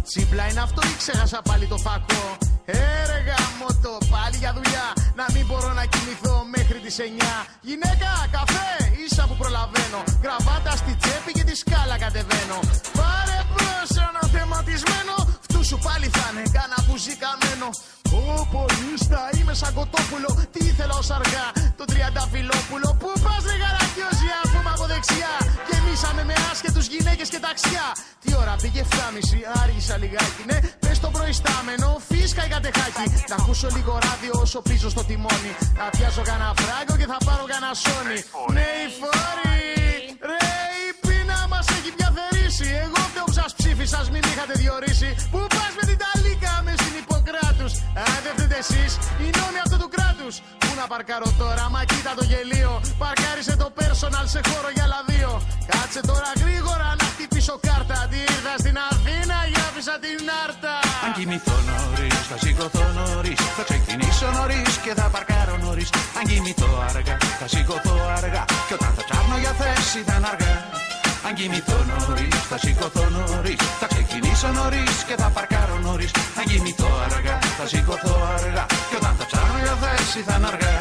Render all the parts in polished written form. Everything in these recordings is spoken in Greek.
τσίπλα είναι αυτό ή ξέχασα πάλι το φακό? Έργα μότο, πάλι για δουλειά. Να μην μπορώ να κοιμηθώ μέχρι τις 9. Γυναίκα, καφέ, ίσα που προλαβαίνω. Γραβάτα στη τσέπη και τη σκάλα κατεβαίνω. Πάρε μπρος ένα θεματισμένο. Φτού σου πάλι θα είναι κάνα μπουζί καμένο. Ω πολίστα, είμαι σαν κοτόπουλο. Τι ήθελα ως αργά, το τριανταφυλόπουλο. Πού πας ρε γαρακιόζια, πούμε από δεξιά. Γεμίσαμε με άσχετους γυναίκες και ταξιά. Τι ώρα πήγε 7.30, άργησα λιγάκι. Ναι, πες το προϊστάμενο, φίσκα η κατεχάκι. Να ακούσω λίγο ράδιο όσο πίσω στο τιμόνι. Να πιάσω κανένα φράγκο και θα πάρω κανένα σόνι. Ναι, η φόρη, ρε η πείνα μας έχει πια θερήσει. Εγώ φταίω που σας ψήφισα, μην μ' είχατε διορίσει. Πού πας με την ταλίκα με στην Ιπποκράτους? Αν δεν φταίτε εσείς, οι νόμοι αυτού του κράτους. Πού να παρκάρω τώρα, μα κοίτα το γελίο. Παρκάρισε το personal σε χώρο για άλλα δύο. Κάτσε τώρα γρήγορα να χτυπήσω κάρτα. Τι ήρθα στην Αθήνα, για άφησα την Άρτα. Αν κοιμηθώ νωρίς, θα σηκωθώ νωρίς. Θα ξεκινήσω νωρίς και θα παρκάρω νωρίς. Αν κοιμηθώ αργά, θα σηκωθώ αργά. Και όταν θα ψάχνω για θέση θα είναι αργά. Αν κοιμηθώ νωρίς, θα σηκωθώ νωρίς. Θα ξεκινήσω νωρίς και θα παρκάρω νωρίς. Αν κοιμηθώ αργά, θα σηκωθώ αργά. Και όταν θα ψάχνω για θέση θα είναι αργά.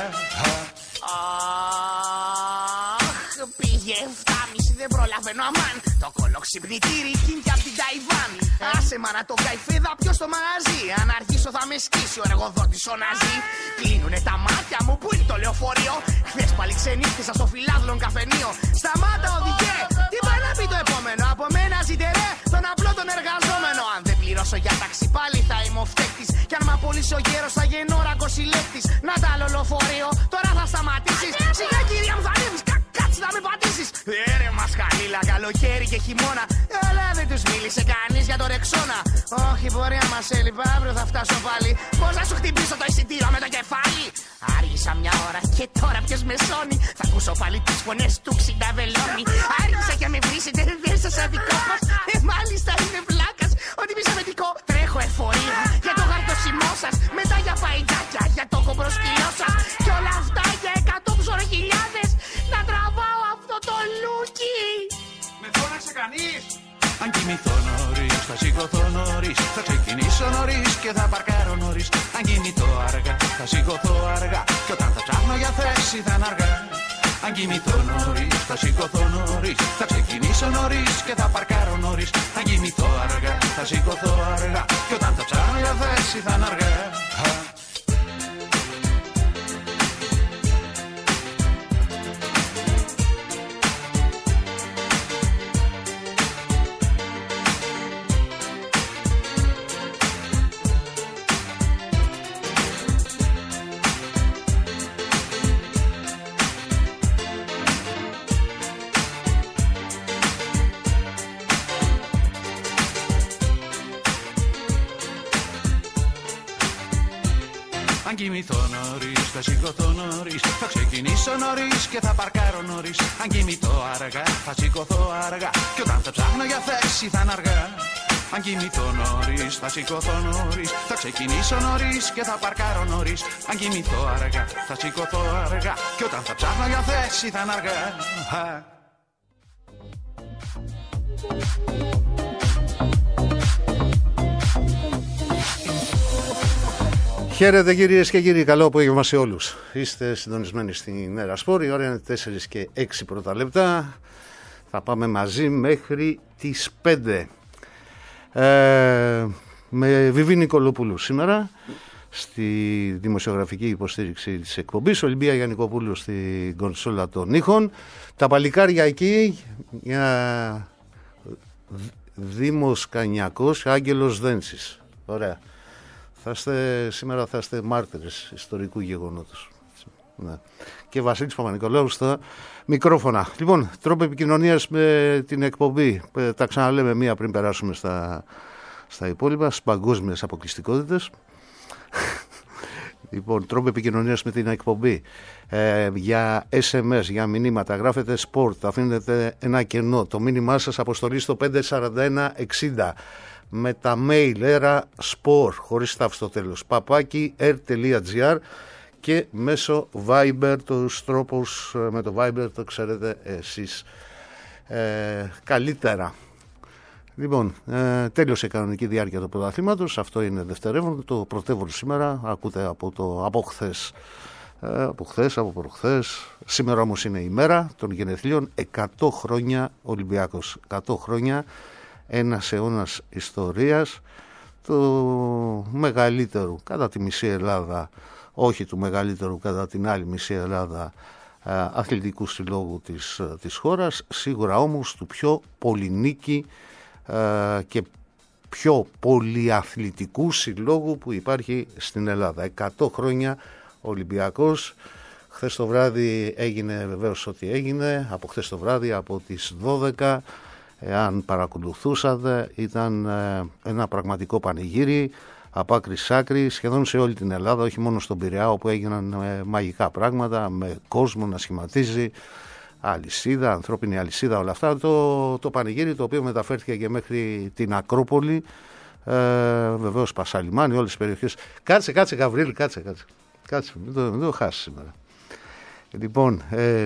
Αχ, πήγε 7.30, δεν προλαβαίνω αμάν. Το κολοξυπνητήρι κίνηκε απ' την Ταϊβάν. Άσε μα να το καηφίδα πιο στο μαγαζί. Αν αργήσω θα με σκίσει ο εργοδότης ο Ναζί. Κλείνουνε τα μάτια μου, πού είναι το λεωφορείο? Χθες πάλι ξενύχτησα στο φιλάδλον καφενείο. Σταμάτα οδηγέ, τι πάει να πει το επόμενο? Από μένα ζητερέ, τον απλό τον εργαζόμενο. Αν δεν πληρώσω για ταξί πάλι θα είμαι ο φταίκτης. Κι αν μ' απολύσει ο γέρος θα γεννώ ρακοσυλλέκτης. Να τα άλλο λεωφορείο, τώρα θα σταματήσεις. Σιγά κυρία μου θα ανέβεις, κάτσε να με πατήσεις. Ρε μασχαλίλα, καλοκαίρι και χειμώνα. Αλλά δεν τους μίλησε κανείς για το Ρεξόνα. Όχι πορεία μας έλειπα, αύριο θα φτάσω πάλι. Πώς να σου χτυπήσω το εισιτήριο με το κεφάλι? Άργησα μια ώρα και τώρα ποιος με σώνει? Θα ακούσω πάλι τις φωνές του ξυνταβελώνει. Άργησα και με βρίσετε, δεν σας αδικό μας. Μάλιστα είναι βλάκας, ότι μη σαβετικό. Τρέχω εφορία για το χαρτοσημό σας. Μετά για παϊτάκια, για το κομπροσκυλό σας. Κι όλα αυτά για 100 ψωροχιλιάδες. Να τραβάω αυτό το λούκι. Με φώναξε κανείς? Αν κοιμηθώ νωρίς, θα σηκωθώ νωρίς. Θα ξεκινήσω νωρίς και θα παρκάρω νωρίς. Αν κοιμηθώ αργά, θα σηκωθώ αργά. Και όταν θα ψάχνω για θέση θα είναι αργά. Αν κοιμηθώ νωρίς, θα σηκωθώ νωρίς. Θα ξεκινήσω νωρίς και θα παρκάρω νωρίς. Αν κοιμηθώ αργά, θα σηκωθώ αργά. Και όταν θα ψάχνω για θέση θα είναι αργά. Αν κοιμηθώ νωρίς, θα σηκωθώ νωρίς. Θα ξεκινήσω νωρίς και θα παρκάρω νωρίς. Αν κοιμηθώ αργά, θα σηκωθώ αργά. Και όταν θα ψάχνω για θέση θα είναι αργά. Αν κοιμηθώ νωρίς, θα σηκωθώ νωρίς. Θα ξεκινήσω νωρίς και θα παρκάρω νωρίς. Αν κοιμηθώ αργά, θα σηκωθώ αργά. Και όταν θα ψάχνω για θέση θα είναι αργά. Χαίρετε κυρίες και κύριοι, καλό απόγευμα σε όλους. Είστε συντονισμένοι στην Έρα Σπόρ, η ώρα είναι 4 και 6 πρώτα λεπτά. Θα πάμε μαζί μέχρι τις 5. Με Βιβί Νικολοπούλου σήμερα στη δημοσιογραφική υποστήριξη της εκπομπής, Ολυμπία Γιαννικοπούλου στην κονσόλα των ήχων. Τα παλικάρια εκεί για Δήμος Κανιακός, Άγγελος Δένσης. Ωραία. Σήμερα θα είστε μάρτυρες ιστορικού γεγονότος. Ναι. Και Βασίλης Παπα-Νικολάου στα μικρόφωνα. Λοιπόν, τρόπο επικοινωνίας με την εκπομπή. Τα ξαναλέμε μία πριν περάσουμε στα υπόλοιπα, στις παγκόσμιες αποκλειστικότητες. Λοιπόν, τρόπο επικοινωνίας με την εκπομπή. Για SMS, για μηνύματα, γράφετε sport, αφήνετε ένα κενό. Το μήνυμά σας αποστολή στο 54160. Με τα mail erasport χωρίς ταύ στο τέλος @r.gr και μέσω Viber, τους τρόπους με το Viber το ξέρετε εσείς καλύτερα. Λοιπόν, τέλειωσε η κανονική διάρκεια του πρωταθλήματος. Αυτό είναι δευτερεύον. Το πρωτεύον σήμερα ακούτε από χθες. Από προχθές. Σήμερα όμως είναι η μέρα των γενεθλίων. 100 χρόνια Ολυμπιακός. 100 χρόνια, ένας αιώνας ιστορίας. Το μεγαλύτερου κατά τη μισή Ελλάδα, όχι του μεγαλύτερου κατά την άλλη μισή Ελλάδα, αθλητικού συλλόγου της χώρας. Σίγουρα όμως του πιο πολυνίκη και πιο πολυαθλητικού συλλόγου που υπάρχει στην Ελλάδα. 100 χρόνια Ολυμπιακός. Χθες το βράδυ έγινε βεβαίως ό,τι έγινε. Από χθες το βράδυ, από τις 12, εάν παρακολουθούσατε, ήταν ένα πραγματικό πανηγύρι από άκρη σ' άκρη, σχεδόν σε όλη την Ελλάδα, όχι μόνο στον Πειραιά, όπου έγιναν μαγικά πράγματα, με κόσμο να σχηματίζει, αλυσίδα, ανθρώπινη αλυσίδα, όλα αυτά. Το πανηγύρι, το οποίο μεταφέρθηκε και μέχρι την Ακρόπολη, βεβαίως Πασαλιμάνι, όλες τις περιοχές. Κάτσε Γαβρίλη, κάτσε, μην το χάσεις σήμερα. Λοιπόν,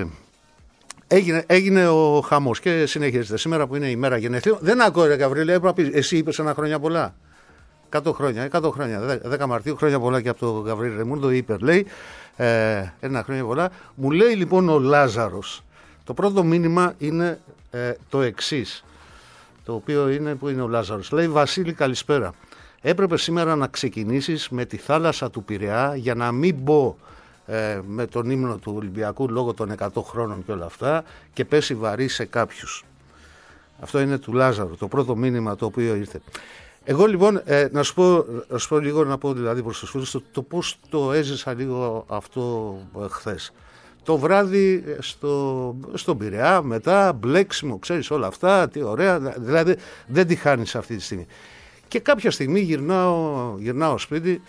έγινε ο χαμός και συνεχίζεται σήμερα που είναι η μέρα γενεθλίων. Δεν ακούω ρε Γαβρίλη, έπρεπε να πεις, εσύ είπες ένα χρόνια πολλά. 100 χρόνια, 10 Μαρτίου, χρόνια πολλά και από τον Γαβρίλη Ρεμούρντο, είπε, λέει, ένα χρόνια πολλά. Μου λέει λοιπόν ο Λάζαρος, το πρώτο μήνυμα είναι το εξής, το οποίο είναι, που είναι ο Λάζαρος. Λέει, Βασίλη καλησπέρα, έπρεπε σήμερα να ξεκινήσεις με τη θάλασσα του Πειραιά για να μην μπω με τον ύμνο του Ολυμπιακού λόγω των 100 χρόνων και όλα αυτά και πέσει βαρύ σε κάποιους. Αυτό είναι του Λάζαρου, το πρώτο μήνυμα το οποίο ήρθε. Εγώ λοιπόν να σου πω λίγο, να πω δηλαδή προς τους φίλους το πώς το έζησα λίγο αυτό χθες. Το βράδυ στον Πειραιά, μετά μπλέξιμο, ξέρεις όλα αυτά, τι ωραία, δηλαδή δεν τη χάνεις αυτή τη στιγμή. Και κάποια στιγμή γυρνάω σπίτι,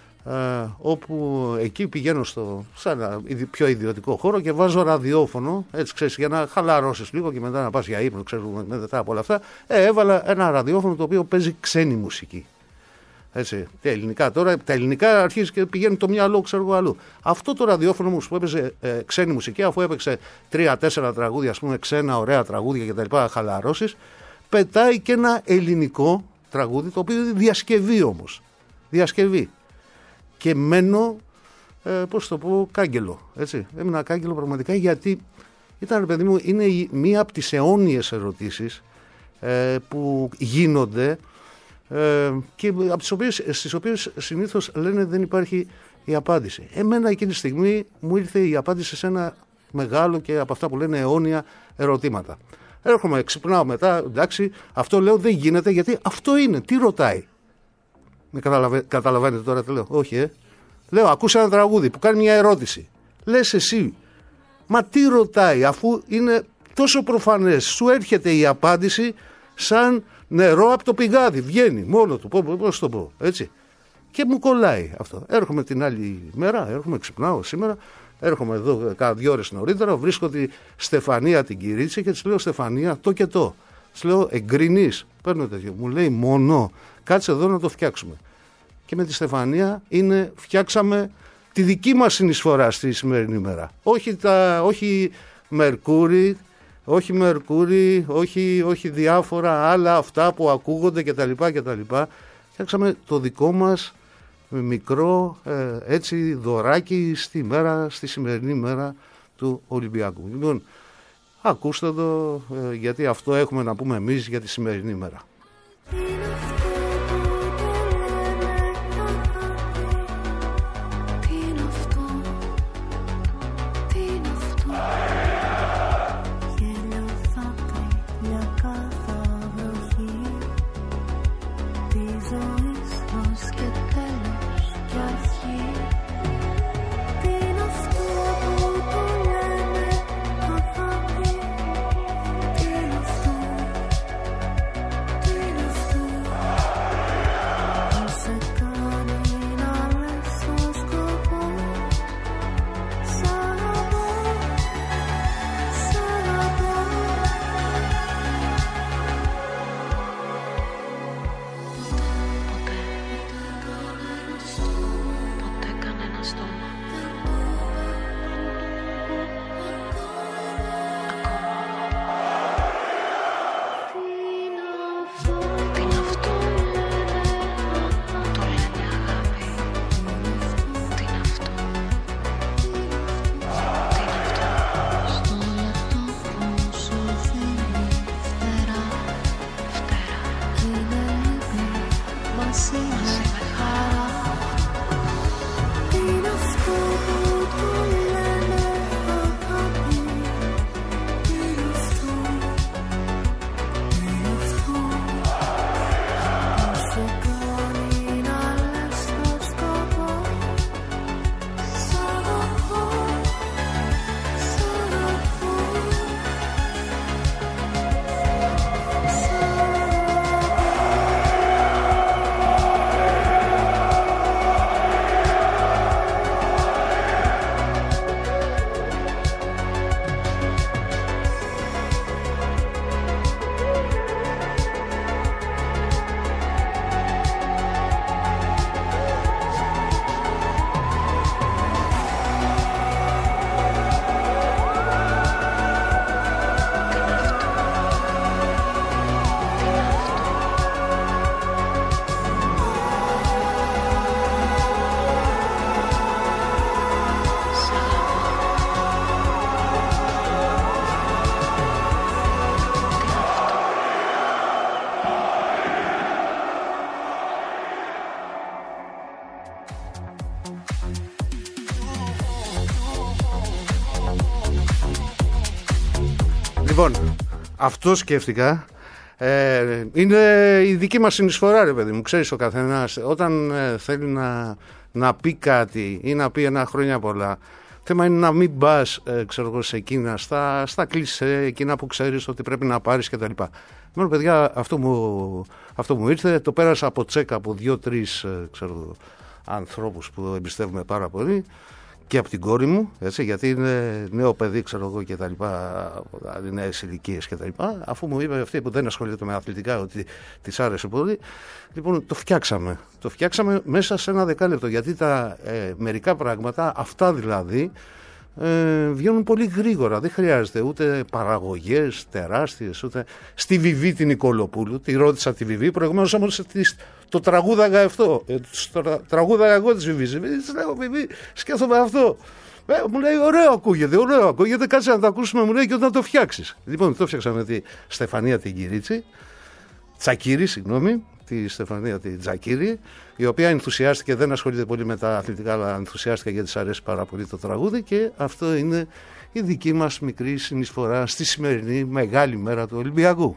όπου εκεί πηγαίνω σε ένα πιο ιδιωτικό χώρο και βάζω ραδιόφωνο, έτσι ξέρεις, για να χαλαρώσεις λίγο και μετά να πας για ύπνο, ξέρουμε, μετά από όλα αυτά. Έβαλα ένα ραδιόφωνο το οποίο παίζει ξένη μουσική. Έτσι, τα ελληνικά τώρα, τα ελληνικά αρχίζει και πηγαίνει το μυαλό, ξέρω εγώ αλλού. Αυτό το ραδιόφωνο μου που έπαιζε ξένη μουσική, αφού έπαιξε 3-4 τραγούδια, ας πούμε, ξένα ωραία τραγούδια κτλ., χαλαρώσεις, πετάει και ένα ελληνικό τραγούδι, το οποίο είναι διασκευή όμως. Διασκευή. Και μένω, πώς το πω, κάγκελο. Έτσι. Έμεινα κάγκελο πραγματικά, γιατί ήταν, ρε παιδί μου, είναι μία από τις αιώνιες ερωτήσεις που γίνονται και στις οποίες συνήθως λένε δεν υπάρχει η απάντηση. Εμένα εκείνη τη στιγμή μου ήρθε η απάντηση σε ένα μεγάλο και από αυτά που λένε αιώνια ερωτήματα. Έρχομαι, ξυπνάω μετά, εντάξει, αυτό λέω δεν γίνεται, γιατί αυτό είναι. Τι ρωτάει? Με καταλαβαίνετε τώρα τι λέω? Όχι, Λέω, ακούς ένα τραγούδι που κάνει μια ερώτηση. Λες εσύ, μα τι ρωτάει, αφού είναι τόσο προφανές? Σου έρχεται η απάντηση σαν νερό από το πηγάδι. Βγαίνει μόνο του, πώς το πω, έτσι. Και μου κολλάει αυτό. Έρχομαι την άλλη μέρα, ξυπνάω σήμερα, έρχομαι εδώ κάνα 2 ώρες νωρίτερα, βρίσκω τη Στεφανία την Κυρίτσι και της λέω, Στεφανία, το και το. Της λέω, εγκρινείς? Παίρνω τέτοιο. Μου λέει, μόνο, κάτσε εδώ να το φτιάξουμε. Και με τη Στεφανία φτιάξαμε τη δική μας συνεισφορά στη σημερινή μέρα. Όχι Μερκούρι, όχι διάφορα άλλα αυτά που ακούγονται κτλ. Φτιάξαμε το δικό μας μικρό έτσι δωράκι στη σημερινή μέρα του Ολυμπιακού. Λοιπόν, ακούστε το, γιατί αυτό έχουμε να πούμε εμείς για τη σημερινή μέρα. Λοιπόν, αυτό σκέφτηκα. Είναι η δική μας συνεισφορά, ρε παιδί μου. Ξέρεις, ο καθένας όταν θέλει να πει κάτι ή να πει ένα χρόνια πολλά, θέμα είναι να μην πας, ξέρω εγώ, σε εκείνα, στα κλισέ, εκείνα που ξέρεις ότι πρέπει να πάρεις κτλ. Μόνο, παιδιά, αυτό μου ήρθε, το πέρασα από τσέκα από 2-3 ανθρώπους που εμπιστεύουμε πάρα πολύ. Και από την κόρη μου, έτσι, γιατί είναι νέο παιδί, ξέρω εγώ, και τα λοιπά, νέες ηλικίες και τα λοιπά. Αφού μου είπε αυτή που δεν ασχολείται με αθλητικά ότι της άρεσε πολύ, λοιπόν το φτιάξαμε. Το φτιάξαμε μέσα σε ένα δεκάλεπτο, γιατί τα μερικά πράγματα, αυτά δηλαδή, βγαίνουν πολύ γρήγορα. Δεν χρειάζεται ούτε παραγωγές τεράστιες, ούτε στη Βιβί την Νικολοπούλου. Τη ρώτησα τη Βιβί, προηγουμένως όμως το τραγούδαγα αυτό. Τραγούδαγα εγώ της Βιβί. Της λέω, Βιβί, σκέφτομαι αυτό. Μου λέει, ωραίο ακούγεται, κάτσε να το ακούσουμε, μου λέει, και όταν το φτιάξεις. Λοιπόν, το φτιάξαμε με τη Στεφανία την Κυρίτσι, Τσακίρη, συγγνώμη, τη Στεφανία την Τζακίρη, η οποία ενθουσιάστηκε, δεν ασχολείται πολύ με τα αθλητικά, αλλά ενθουσιάστηκε γιατί της αρέσει πάρα πολύ το τραγούδι, και αυτό είναι η δική μας μικρή συνεισφορά στη σημερινή μεγάλη μέρα του Ολυμπιακού.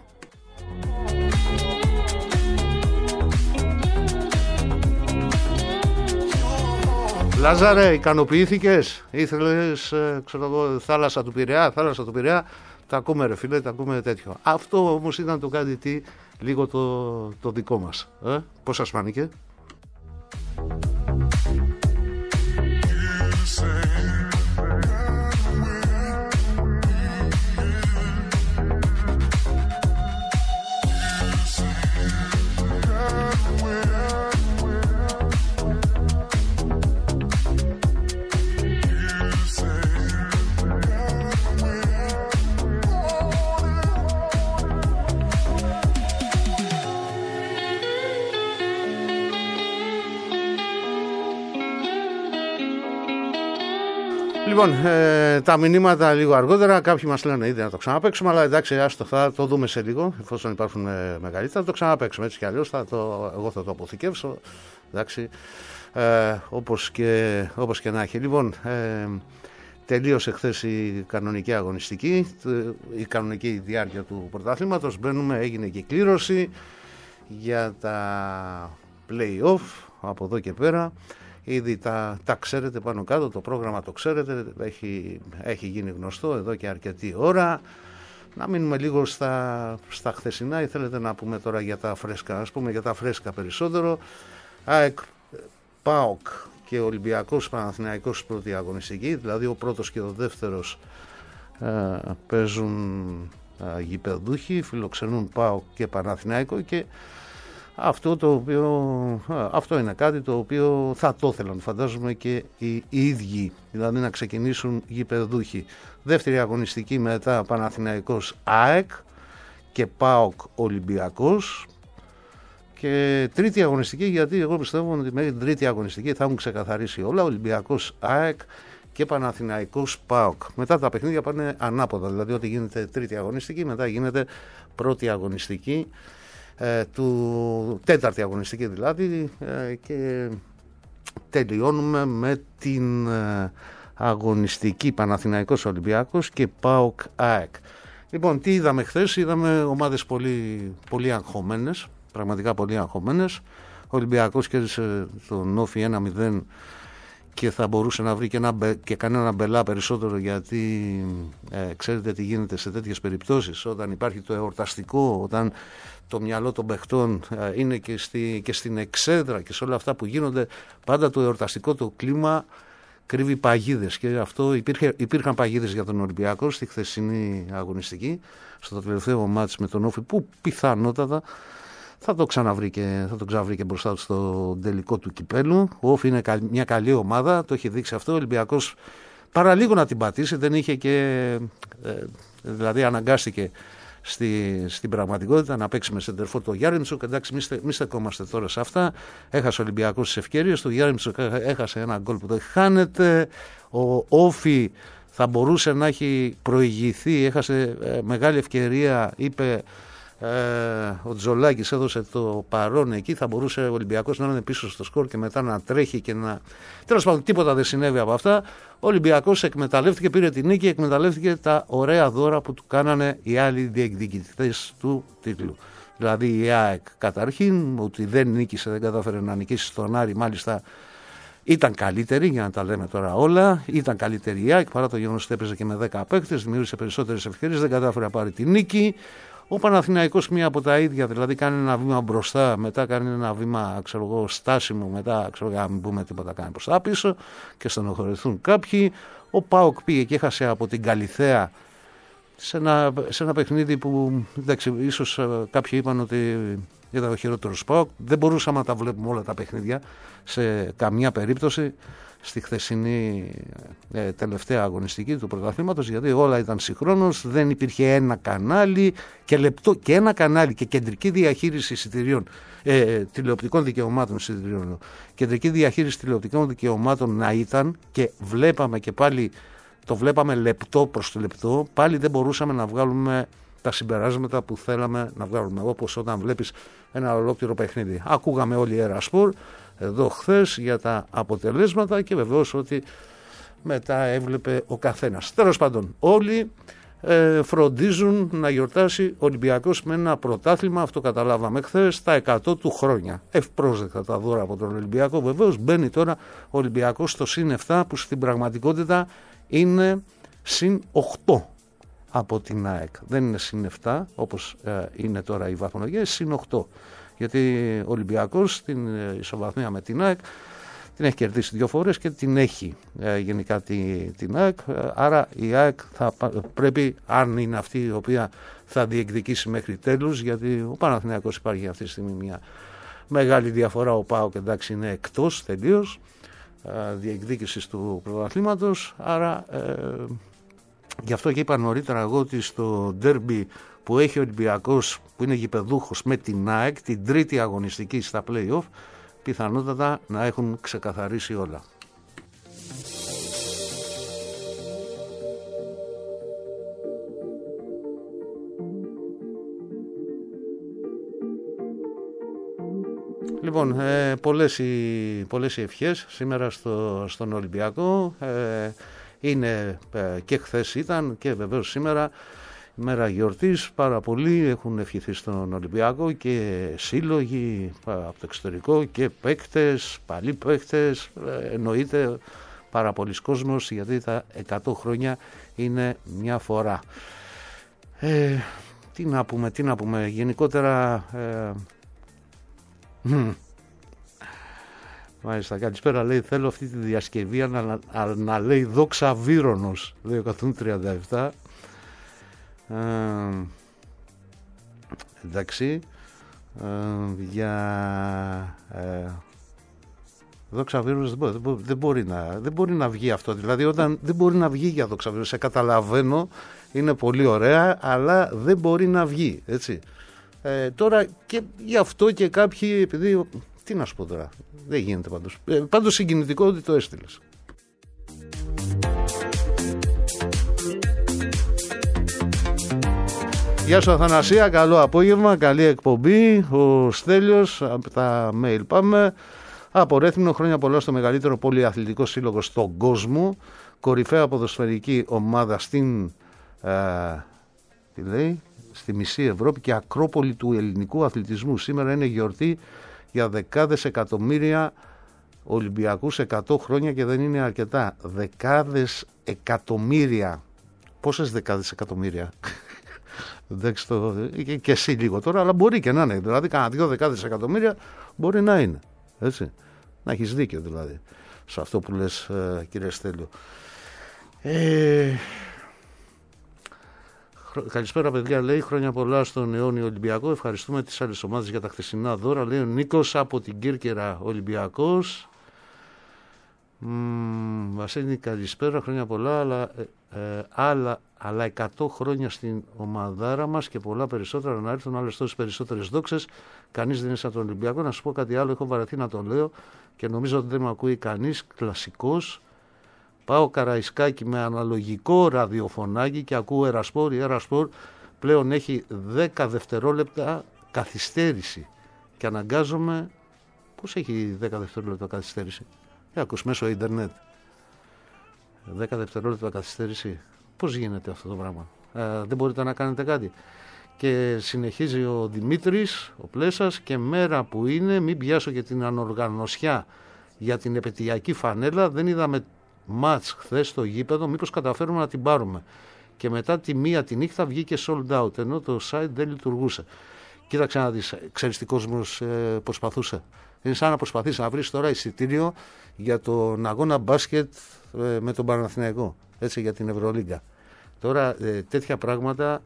Λάζαρε, ικανοποιήθηκες? Ήθελες, ξέρω εγώ, θάλασσα του Πειραιά, τα ακούμε, ρε φίλε, τα ακούμε τέτοιο. Αυτό όμως ήταν το κάτι τι, λίγο το δικό μας. Πώς σας φάνηκε? Λοιπόν, τα μηνύματα λίγο αργότερα. Κάποιοι μας λένε ήδη να το ξαναπαίξουμε, αλλά εντάξει, άστο, θα το δούμε σε λίγο. Εφόσον υπάρχουν μεγαλύτερα, θα το ξαναπαίξουμε έτσι κι αλλιώς. Εγώ θα το αποθηκεύσω. Εντάξει, όπως και να έχει. Λοιπόν, τελείωσε χθες η κανονική αγωνιστική, η κανονική διάρκεια του πρωταθλήματος. Μπαίνουμε, έγινε και κλήρωση για τα play-off από εδώ και πέρα. Ήδη τα ξέρετε πάνω κάτω, το πρόγραμμα το ξέρετε, έχει γίνει γνωστό εδώ και αρκετή ώρα. Να μείνουμε λίγο στα χθεσινά, ή θέλετε να πούμε τώρα για τα φρέσκα? Ας πούμε για τα φρέσκα περισσότερο. ΑΕΚ, ΠΑΟΚ και Ολυμπιακός Παναθηναϊκός πρώτη αγωνιστική, δηλαδή ο πρώτος και ο δεύτερος παίζουν γηπεδούχοι, φιλοξενούν ΠΑΟΚ και Παναθηναϊκό, και αυτό είναι κάτι το οποίο θα το ήθελαν, φαντάζομαι, και οι ίδιοι, δηλαδή να ξεκινήσουν γηπεδούχοι. Δεύτερη αγωνιστική μετά Παναθηναϊκός ΑΕΚ και ΠΑΟΚ Ολυμπιακός, και τρίτη αγωνιστική, γιατί εγώ πιστεύω ότι μέχρι την τρίτη αγωνιστική θα έχουν ξεκαθαρίσει όλα, Ολυμπιακός ΑΕΚ και Παναθηναϊκός ΠΑΟΚ. Μετά τα παιχνίδια πάνε ανάποδα, δηλαδή ότι γίνεται τρίτη αγωνιστική, μετά γίνεται πρώτη αγωνιστική. του τέταρτη αγωνιστική δηλαδή, και τελειώνουμε με την αγωνιστική Παναθηναϊκός Ολυμπιακός και ΠΑΟΚ ΑΕΚ. Λοιπόν, τι είδαμε χθες? Είδαμε ομάδες πολύ, πολύ αγχωμένες, πραγματικά πολύ αγχωμένες. Ο Ολυμπιακός κέρδισε τον Όφι 1-0 και θα μπορούσε να βρει και κανένα μπελά περισσότερο, γιατί ξέρετε τι γίνεται σε τέτοιες περιπτώσεις, όταν υπάρχει το εορταστικό, όταν το μυαλό των παιχτών είναι και στην εξέδρα και σε όλα αυτά που γίνονται, πάντα το εορταστικό το κλίμα κρύβει παγίδες, και αυτό υπήρχαν παγίδες για τον Ολυμπιακό στη χθεσινή αγωνιστική, στο τελευταίο μάτς με τον Όφι, που πιθανότατα θα το ξαναβρει και μπροστά του στο τελικό του κυπέλου. Ο Όφι είναι μια καλή ομάδα, το έχει δείξει αυτό. Ο Ολυμπιακός παραλίγο να την πατήσει, δεν είχε και δηλαδή αναγκάστηκε στην πραγματικότητα να παίξει με σεντερφόρ το Γιάρεμτσοκ. Εντάξει, μη στεκόμαστε τώρα σε αυτά. Έχασε ο Ολυμπιακός τις ευκαιρίες, το Γιάρεμτσοκ έχασε ένα γκολ που το χάνεται. Ο Όφι θα μπορούσε να έχει προηγηθεί, έχασε μεγάλη ευκαιρία, είπε ο Τζολάκης, έδωσε το παρόν εκεί, θα μπορούσε ο Ολυμπιακός να είναι πίσω στο σκορ και μετά να τρέχει και να... Τέλος πάντων, τίποτα δεν συνέβη από αυτά. Ο Ολυμπιακός εκμεταλλεύτηκε, πήρε την νίκη, εκμεταλλεύτηκε τα ωραία δώρα που του κάνανε οι άλλοι διεκδικητές του τίτλου. Δηλαδή η ΑΕΚ καταρχήν, ότι δεν νίκησε, δεν κατάφερε να νικήσει στον Άρη, μάλιστα ήταν καλύτερη, για να τα λέμε τώρα όλα. Ήταν καλύτερη η ΑΕΚ, παρά το γεγονός ότι έπαιζε και με 10 παίκτες, δημιούργησε περισσότερες ευκαιρίες, δεν κατάφερε να πάρει τη νίκη. Ο Παναθηναϊκός μία από τα ίδια, δηλαδή κάνει ένα βήμα μπροστά, μετά κάνει ένα βήμα στάσιμο, μετά να μην πούμε τίποτα, κάνει προς τα πίσω και στενοχωρηθούν κάποιοι. Ο ΠΑΟΚ πήγε και έχασε από την Καλιθέα σε ένα παιχνίδι που, εντάξει, ίσως κάποιοι είπαν ότι ήταν ο χειρότερος ΠΑΟΚ. Δεν μπορούσαμε να τα βλέπουμε όλα τα παιχνίδια σε καμιά περίπτωση στη χθεσινή τελευταία αγωνιστική του πρωταθλήματος, γιατί όλα ήταν συγχρόνως, δεν υπήρχε ένα κανάλι και λεπτό και ένα κανάλι και κεντρική διαχείριση εισιτηρίων, τηλεοπτικών δικαιωμάτων εισιτηρίων, κεντρική διαχείριση τηλεοπτικών δικαιωμάτων να ήταν, και βλέπαμε και πάλι το βλέπαμε λεπτό προς λεπτό, πάλι δεν μπορούσαμε να βγάλουμε τα συμπεράσματα που θέλαμε να βγάλουμε, όπως όταν βλέπεις ένα ολόκληρο παιχνίδι. Ακούγαμε όλοι Ερασπορ εδώ χθες για τα αποτελέσματα και βεβαίως ότι μετά έβλεπε ο καθένας. Τέλος πάντων, όλοι φροντίζουν να γιορτάσει ο Ολυμπιακός με ένα πρωτάθλημα, αυτό καταλάβαμε χθες, τα 100 του χρόνια. Ευπρόσδεκτα τα δώρα από τον Ολυμπιακό. Βεβαίως μπαίνει τώρα ο Ολυμπιακός στο συν 7, που στην πραγματικότητα είναι συν 8 από την ΑΕΚ. Δεν είναι συν 7 όπως είναι τώρα η βαθμολογία, συν 8. Γιατί ο Ολυμπιακός στην ισοβαθμία με την ΑΕΚ την έχει κερδίσει 2 φορές και την έχει γενικά την ΑΕΚ. Άρα η ΑΕΚ θα πρέπει, αν είναι αυτή η οποία θα διεκδικήσει μέχρι τέλους, γιατί ο Παναθηναϊκός υπάρχει αυτή τη στιγμή μια μεγάλη διαφορά, ο ΠΑΟΚ εντάξει είναι εκτός τελείως διεκδίκησης του πρωταθλήματος. Άρα γι' αυτό και είπα νωρίτερα εγώ ότι στο ντέρμπι που έχει ο Ολυμπιακός, που είναι γηπεδούχος με την ΑΕΚ, την τρίτη αγωνιστική στα play-off, πιθανότατα να έχουν ξεκαθαρίσει όλα. Λοιπόν, πολλές οι ευχές σήμερα στον Ολυμπιακό. Είναι και χθες ήταν και βεβαίως σήμερα μέρα γιορτής. Πάρα πολλοί έχουν ευχηθεί στον Ολυμπιακό, και σύλλογοι από το εξωτερικό και παίκτες, παλιοί παίκτες, εννοείται πάρα πολλοί κόσμος, γιατί τα 100 χρόνια είναι μια φορά. Τι να πούμε γενικότερα. Μάλιστα, καλησπέρα, λέει, θέλω αυτή τη διασκευή να λέει δόξα Βύρονος, λέει 137. Εντάξει, για δόξα Βύρονος δεν μπορεί να βγει αυτό, δηλαδή όταν δεν μπορεί να βγει για δόξα Βύρονος, σε καταλαβαίνω, είναι πολύ ωραία, αλλά δεν μπορεί να βγει, έτσι. Τώρα και γι' αυτό και κάποιοι, επειδή, τι να σου πω τώρα, δεν γίνεται πάντως. Πάντως συγκινητικό ότι το έστειλες. Γεια σου Αθανασία, καλό απόγευμα, καλή εκπομπή. Ο Στέλιος, από τα mail πάμε. Από Ρέθυμνο, χρόνια πολλά στο μεγαλύτερο πολυαθλητικό σύλλογο στον κόσμο. Κορυφαία ποδοσφαιρική ομάδα στην τι λέει, στη μισή Ευρώπη και ακρόπολη του ελληνικού αθλητισμού. Σήμερα είναι γιορτή για δεκάδες εκατομμύρια Ολυμπιακούς, 100 χρόνια και δεν είναι αρκετά. Δεκάδες εκατομμύρια. Πόσες δεκάδες εκατομμύρια? Εντάξει, και εσύ λίγο τώρα, αλλά μπορεί και να είναι. Δηλαδή, κάνα 2 δεκάδες εκατομμύρια μπορεί να είναι. Έτσι. Να έχεις δίκιο δηλαδή σε αυτό που λες, κύριε Στέλιο. Καλησπέρα παιδιά, λέει, χρόνια πολλά στον αιώνιο Ολυμπιακό. Ευχαριστούμε τις άλλες ομάδες για τα χθεσινά δώρα. Λέει ο Νίκος από την Κίρκυρα, Ολυμπιακός. Βασίλη, καλησπέρα, χρόνια πολλά, αλλά 100 χρόνια στην ομαδάρα μας και πολλά περισσότερα να έρθουν, άλλες τόσες περισσότερες δόξες. Κανείς δεν είναι σαν τον Ολυμπιακό. Να σου πω κάτι άλλο, έχω βαρεθεί να το λέω και νομίζω ότι δεν με ακούει κανείς. Κλασικός. Πάω Καραϊσκάκι με αναλογικό ραδιοφωνάκι και ακούω Ερασπόρ. Η Ερασπόρ πλέον έχει 10 δευτερόλεπτα καθυστέρηση και αναγκάζομαι. Πώς έχει 10 δευτερόλεπτα καθυστέρηση? Ακούς μέσω ίντερνετ 10 δευτερόλεπτα καθυστέρηση. Πώς γίνεται αυτό το πράγμα? Δεν μπορείτε να κάνετε κάτι? Και συνεχίζει ο Δημήτρης, ο Πλέσας, και μέρα που είναι, μην πιάσω και την ανοργανωσιά για την επαιτειακή φανέλα. Δεν είδαμε μάτς χθες στο γήπεδο, μήπως καταφέρουμε να την πάρουμε? Και μετά τη 1 τη νύχτα βγήκε sold out, ενώ το site δεν λειτουργούσε. Κοίταξε να δεις, ξέρεις τι κόσμος προσπαθούσε? Είναι σαν να προσπαθείς να βρεις τώρα εισιτήριο για τον αγώνα μπάσκετ με τον Παναθηναϊκό, έτσι, για την Ευρωλίγκα. Τώρα τέτοια πράγματα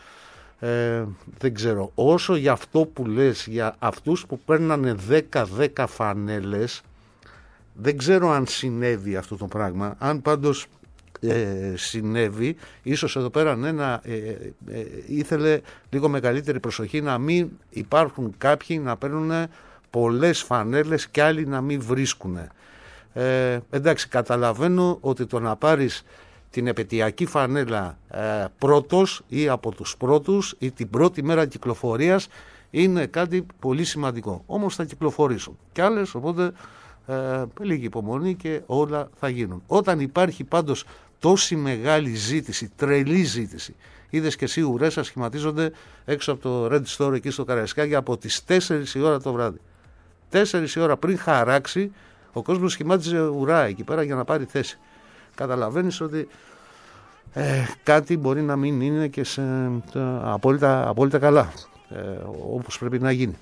δεν ξέρω. Όσο για αυτό που λες, για αυτούς που παίρνανε 10 φανέλες, δεν ξέρω αν συνέβη αυτό το πράγμα. Αν πάντως συνέβη, ίσως εδώ πέρα ήθελε λίγο μεγαλύτερη προσοχή, να μην υπάρχουν κάποιοι να παίρνουν πολλές φανέλες και άλλοι να μην βρίσκουν. Εντάξει, καταλαβαίνω ότι το να πάρεις την επαιτειακή φανέλα πρώτος ή από τους πρώτους ή την πρώτη μέρα κυκλοφορίας είναι κάτι πολύ σημαντικό. Όμως θα κυκλοφορήσουν και άλλες, οπότε λίγη υπομονή και όλα θα γίνουν. Όταν υπάρχει πάντως τόση μεγάλη ζήτηση, τρελή ζήτηση, είδες και εσύ ουρές ασχηματίζονται έξω από το Red Store εκεί στο Καραϊσκάκι από τις 4 η ώρα το βράδυ. 4 η ώρα πριν χαράξει, ο κόσμος σχημάτιζε ουρά εκεί πέρα για να πάρει θέση. Καταλαβαίνεις ότι κάτι μπορεί να μην είναι και απόλυτα καλά, όπως πρέπει να γίνει.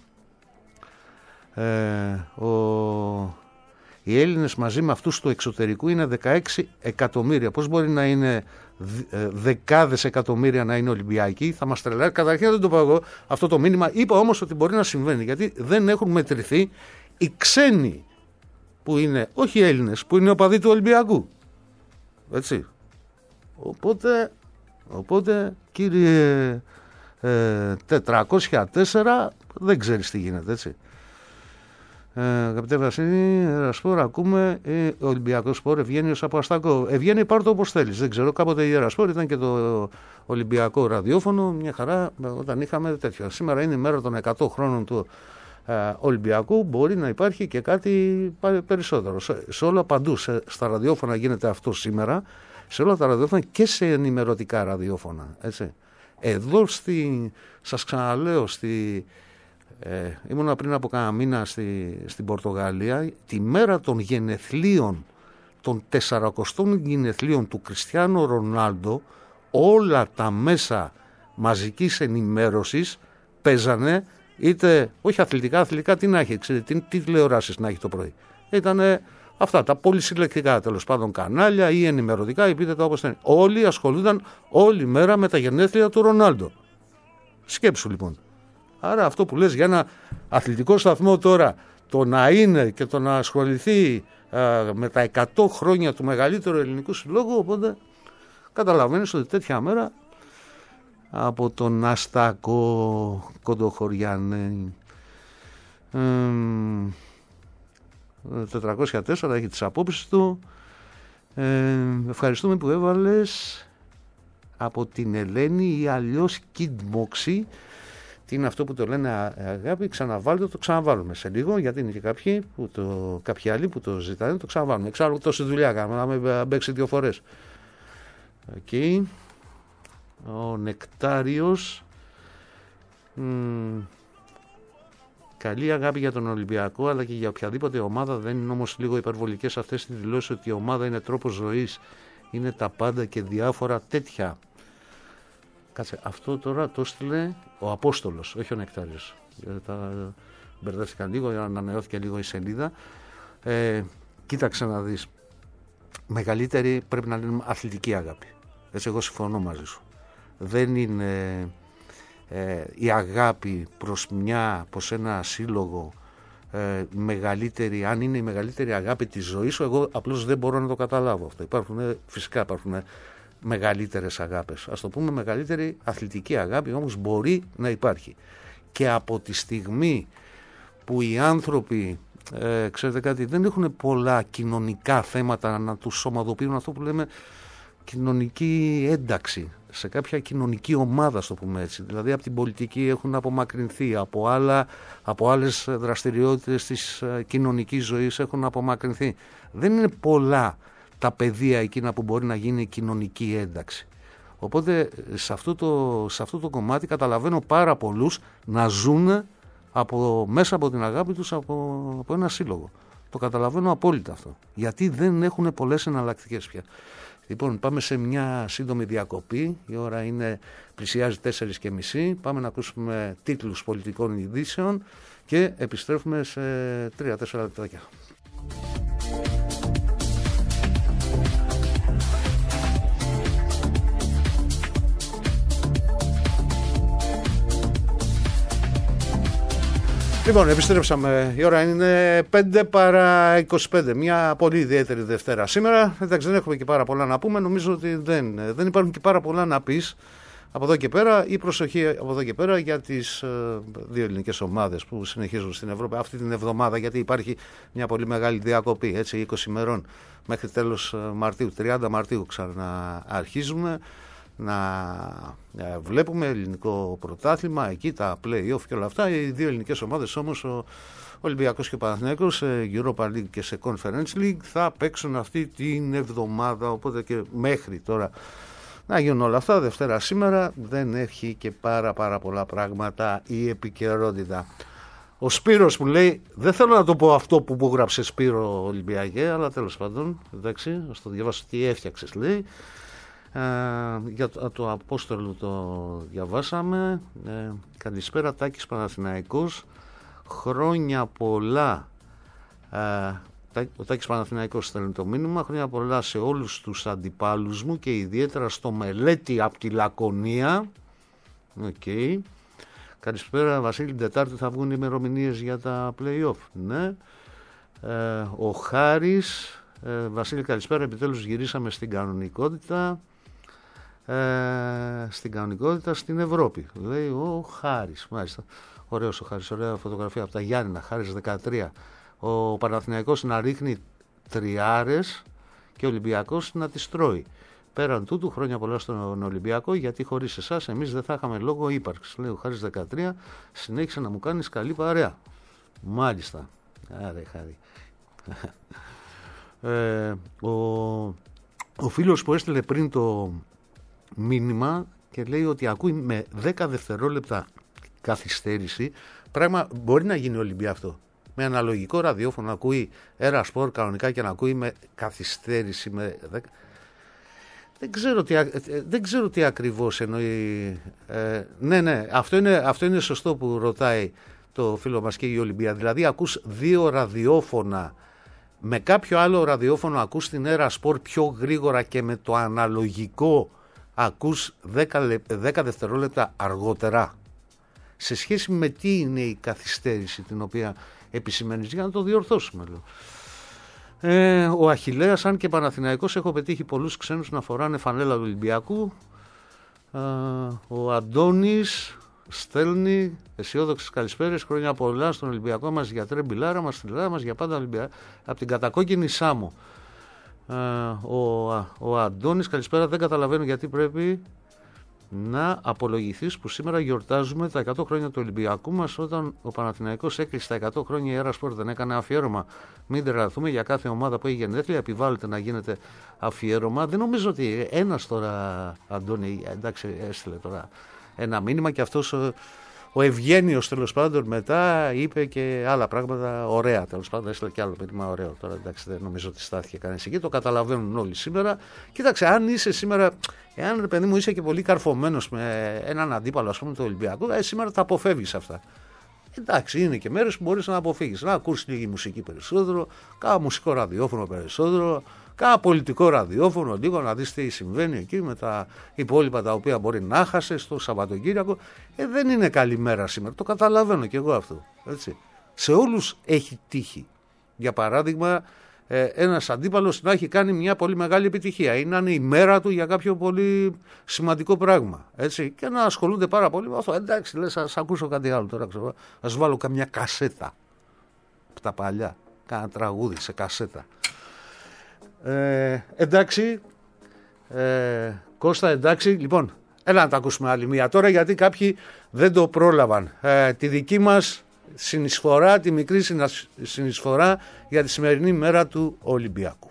Οι Έλληνες μαζί με αυτούς του εξωτερικού είναι 16 εκατομμύρια. Πώς μπορεί να είναι δεκάδες εκατομμύρια να είναι Ολυμπιακοί? Θα μας τρελάει. Καταρχήν δεν το πω εγώ αυτό το μήνυμα. Είπα όμως ότι μπορεί να συμβαίνει, γιατί δεν έχουν μετρηθεί οι ξένοι που είναι, όχι οι Έλληνες, που είναι οπαδοί του Ολυμπιακού. Έτσι. Οπότε κύριε 404, δεν ξέρεις τι γίνεται, έτσι. Αγαπητέ Βασίλη, Ερασπόρ, ακούμε. Ολυμπιακό Σπορ, Ευγένιος από Αστακό. Ευγένη, πάρ' το όπως θέλεις. Δεν ξέρω, κάποτε η Ερασπόρ ήταν και το Ολυμπιακό ραδιόφωνο. Μια χαρά όταν είχαμε τέτοιο. Σήμερα είναι η μέρα των 100 χρόνων του Ολυμπιακού. Μπορεί να υπάρχει και κάτι περισσότερο. Σε όλα παντού, στα ραδιόφωνα γίνεται αυτό σήμερα. Σε όλα τα ραδιόφωνα και σε ενημερωτικά ραδιόφωνα. Έτσι. Εδώ σας ξαναλέω, ήμουνα πριν από κάνα μήνα στην Πορτογαλία, τη μέρα των γενεθλίων, των 40 γενεθλίων του Κριστιάνο Ρονάλντο, όλα τα μέσα μαζικής ενημέρωσης παίζανε, είτε, όχι αθλητικά τι να έχει, ξέρετε, τι τηλεοράσεις να έχει το πρωί. Ήτανε αυτά τα πολυσυλλεκτικά τέλος πάντων κανάλια ή ενημερωτικά, ή πείτε τα όπως θέλετε. Όλοι ασχολούνταν όλη μέρα με τα γενέθλια του Ρονάλντο. Σκέψου λοιπόν. Άρα αυτό που λες για ένα αθλητικό σταθμό τώρα, το να είναι και το να ασχοληθεί με τα 100 χρόνια του μεγαλύτερου ελληνικού συλλόγου, οπότε καταλαβαίνεις ότι τέτοια μέρα από τον Αστακό Κοντοχωριανέ 404 έχει τις απόψεις του. Ευχαριστούμε που έβαλες από την Ελένη ή αλλιώς Kidmoxi. Τι είναι αυτό που το λένε αγάπη, ξαναβάλτε το ξαναβάλουμε σε λίγο, γιατί είναι και κάποιοι άλλοι που το ζητάνε, το ξαναβάλουμε. Εξάλλου τόση δουλειά κάνουμε, να μπέξει 2 φορές. Okay. Ο Νεκτάριος. Καλή αγάπη για τον Ολυμπιακό, αλλά και για οποιαδήποτε ομάδα. Δεν είναι όμως λίγο υπερβολικές αυτές οι δηλώσεις ότι η ομάδα είναι τρόπος ζωής, είναι τα πάντα και διάφορα τέτοια? Κάτσε, αυτό τώρα το έστειλε ο Απόστολος, όχι ο Νεκτάριος. Τα μπερδεύτηκαν λίγο, ανανεώθηκε λίγο η σελίδα. Κοίταξε να δεις. Μεγαλύτερη πρέπει να είναι αθλητική αγάπη. Έτσι, εγώ συμφωνώ μαζί σου. Δεν είναι η αγάπη προς ένα σύλλογο μεγαλύτερη. Αν είναι η μεγαλύτερη αγάπη της ζωής σου, εγώ απλώς δεν μπορώ να το καταλάβω αυτό. Φυσικά υπάρχουν μεγαλύτερες αγάπες. Ας το πούμε μεγαλύτερη αθλητική αγάπη, όμως μπορεί να υπάρχει. Και από τη στιγμή που οι άνθρωποι, ξέρετε κάτι, δεν έχουν πολλά κοινωνικά θέματα να τους ομαδοποιούν, αυτό που λέμε κοινωνική ένταξη σε κάποια κοινωνική ομάδα, στο πούμε έτσι. Δηλαδή από την πολιτική έχουν απομακρυνθεί, από άλλες δραστηριότητες της κοινωνικής ζωής έχουν απομακρυνθεί. Δεν είναι πολλά τα πεδία εκείνα που μπορεί να γίνει κοινωνική ένταξη. Οπότε σε αυτό το κομμάτι καταλαβαίνω πάρα πολλούς να ζουν μέσα από την αγάπη τους από ένα σύλλογο. Το καταλαβαίνω απόλυτα αυτό. Γιατί δεν έχουν πολλές εναλλακτικές πια. Λοιπόν, πάμε σε μια σύντομη διακοπή. Η ώρα πλησιάζει 4:30. Πάμε να ακούσουμε τίτλους πολιτικών ειδήσεων και επιστρέφουμε σε 3-4 λεπτάκια. Λοιπόν, επιστρέψαμε. Η ώρα είναι 5 παρά 25. Μια πολύ ιδιαίτερη Δευτέρα σήμερα. Εντάξει, δεν έχουμε και πάρα πολλά να πούμε. Νομίζω ότι δεν υπάρχουν και πάρα πολλά να πεις από εδώ και πέρα. Η προσοχή από εδώ και πέρα για τις 2 ελληνικές ομάδες που συνεχίζουν στην Ευρώπη αυτή την εβδομάδα, γιατί υπάρχει μια πολύ μεγάλη διακοπή, έτσι, 20 ημερών μέχρι τέλος Μαρτίου. 30 Μαρτίου ξαναρχίζουμε να βλέπουμε ελληνικό πρωτάθλημα, εκεί τα play-off και όλα αυτά. Οι 2 ελληνικές ομάδες όμως, ο Ολυμπιακός και ο Παναθηναϊκός, σε Europa League και σε Conference League, θα παίξουν αυτή την εβδομάδα, οπότε και μέχρι τώρα να γίνουν όλα αυτά. Δευτέρα σήμερα δεν έχει και πάρα πολλά πράγματα η επικαιρότητα. Ο Σπύρος μου λέει, δεν θέλω να το πω αυτό που γράψε Σπύρο Ολυμπιακέ, αλλά τέλος πάντων, εντάξει, ας το διαβάσω τι έφτιαξες, λέει. Για το Απόστολο το διαβάσαμε. Καλησπέρα, Τάκης Παναθηναϊκός, χρόνια πολλά. Ο Τάκης Παναθηναϊκός στέλνει το μήνυμα, χρόνια πολλά σε όλους τους αντιπάλους μου και ιδιαίτερα στο Μελέτη από τη Λακωνία. Okay. Καλησπέρα Βασίλη, την Τετάρτη θα βγουν ημερομηνίες για τα play-off. Ναι. Ο Χάρης, Βασίλη καλησπέρα, επιτέλους γυρίσαμε στην κανονικότητα. Στην Ευρώπη, λέει ο Χάρης. Μάλιστα, ωραίος ο Χάρης, ωραία φωτογραφία από τα Γιάννηνα, Χάρης 13. Ο Παναθηναϊκός να ρίχνει τριάρες και ο Ολυμπιακός να τις τρώει. Πέραν τούτου, χρόνια πολλά στον Ολυμπιακό, γιατί χωρίς εσάς εμείς δεν θα είχαμε λόγο ύπαρξης. Λέει ο Χάρης 13, συνέχισε να μου κάνεις καλή παρέα. Μάλιστα, άρε Χάρη. Ο φίλος που έστειλε πριν το μήνυμα και λέει ότι ακούει με 10 δευτερόλεπτα καθυστέρηση, πράγμα μπορεί να γίνει Ολυμπία αυτό. Με αναλογικό ραδιόφωνο ακούει Έρα Σπορ κανονικά και να ακούει με καθυστέρηση με 10. Δεν ξέρω τι ακριβώς εννοεί. Ναι, αυτό είναι σωστό που ρωτάει το φίλο μας και η Ολυμπία. Δηλαδή ακούς 2 ραδιόφωνα, με κάποιο άλλο ραδιόφωνο ακούς την Έρα Σπορ πιο γρήγορα και με το αναλογικό ακούς 10 δευτερόλεπτα αργότερα. Σε σχέση με τι είναι η καθυστέρηση την οποία επισημαίνεις, για να το διορθώσουμε. Ο Αχιλλέας, αν και Παναθηναϊκός, έχω πετύχει πολλούς ξένους να φοράνε φανέλα του Ολυμπιακού. Ο Αντώνης στέλνει αισιόδοξες καλησπέρες, χρόνια πολλά στον Ολυμπιακό μας, γιατρέ Μπιλάρα μας, στην Ελλάδα μας για πάντα Ολυμπιακό, από την κατακόκκινη Σάμο. Ο Αντώνης, καλησπέρα, δεν καταλαβαίνω γιατί πρέπει να απολογηθείς που σήμερα γιορτάζουμε τα 100 χρόνια του Ολυμπιακού μας, όταν ο Παναθηναϊκός έκλεισε τα 100 χρόνια, η Έρα Σπορτ δεν έκανε αφιέρωμα. Μην τρελαθούμε, για κάθε ομάδα που έχει γενέθλια επιβάλλεται να γίνεται αφιέρωμα. Δεν νομίζω ότι ένας τώρα, Αντώνη, εντάξει, έστειλε τώρα ένα μήνυμα, και αυτός ο Ευγένιος τέλος πάντων μετά είπε και άλλα πράγματα ωραία. Τέλος πάντων έστειλε και άλλο μήνυμα ωραίο. Τώρα εντάξει, δεν νομίζω ότι στάθηκε κανείς εκεί. Το καταλαβαίνουν όλοι σήμερα. Κοίταξε, αν είσαι σήμερα, εάν ρε παιδί μου είσαι και πολύ καρφωμένος με έναν αντίπαλο, ας πούμε, του Ολυμπιακού, σήμερα τα αποφεύγεις αυτά. Εντάξει, είναι και μέρες που μπορείς να αποφύγεις. Να ακούσεις λίγη μουσική περισσότερο, κάνα μουσικό ραδιόφωνο περισσότερο, κάνα πολιτικό ραδιόφωνο λίγο, να δεις τι συμβαίνει εκεί με τα υπόλοιπα τα οποία μπορεί να χάσεις το Σαββατοκύριακο. Δεν είναι καλή μέρα σήμερα. Το καταλαβαίνω και εγώ αυτό. Έτσι. Σε όλους έχει τύχει. Για παράδειγμα, ένας αντίπαλος να έχει κάνει μια πολύ μεγάλη επιτυχία ή να είναι η μέρα του για κάποιο πολύ σημαντικό πράγμα. Έτσι, και να ασχολούνται πάρα πολύ με αυτό. Εντάξει, λες, ας ακούσω κάτι άλλο τώρα, ξέρω, ας βάλω καμιά κασέτα από τα παλιά, κάνα τραγούδι σε κασέτα. Εντάξει, Κώστα, εντάξει, λοιπόν, έλα να τα ακούσουμε άλλη μία τώρα, γιατί κάποιοι δεν το πρόλαβαν. Τη δική μας συνεισφορά, τη μικρή συνεισφορά για τη σημερινή μέρα του Ολυμπιακού.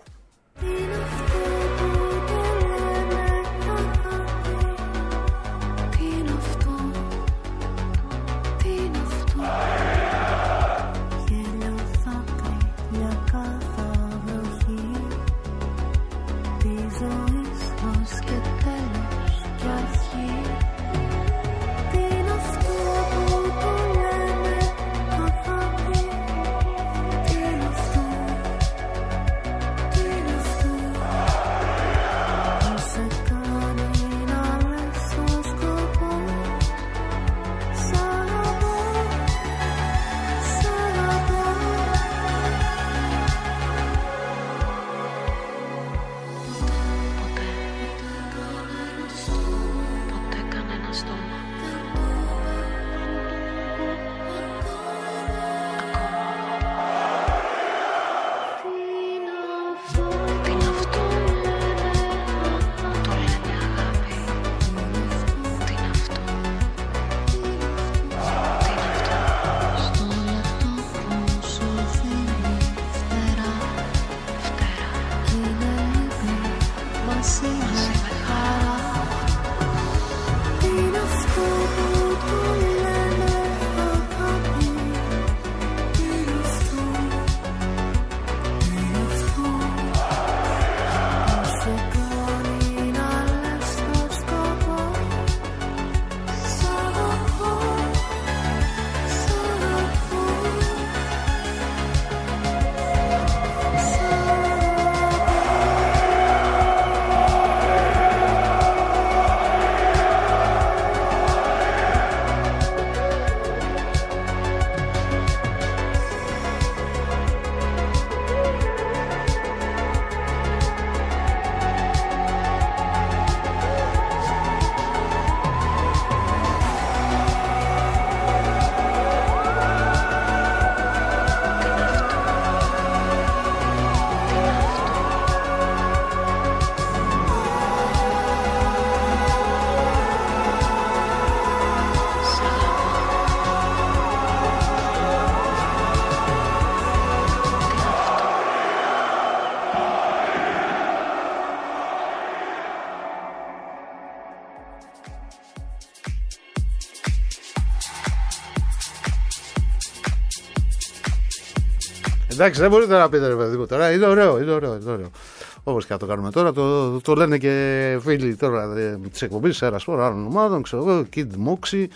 Εντάξει, δεν μπορείτε να πείτε ρε παιδί μου τώρα. Είναι ωραίο, είναι ωραίο. Όπως και να το κάνουμε τώρα, το λένε και φίλοι τώρα της εκπομπής Έρα Σπορτ, άλλων ομάδων, ξέρω εγώ, Kid Moxie.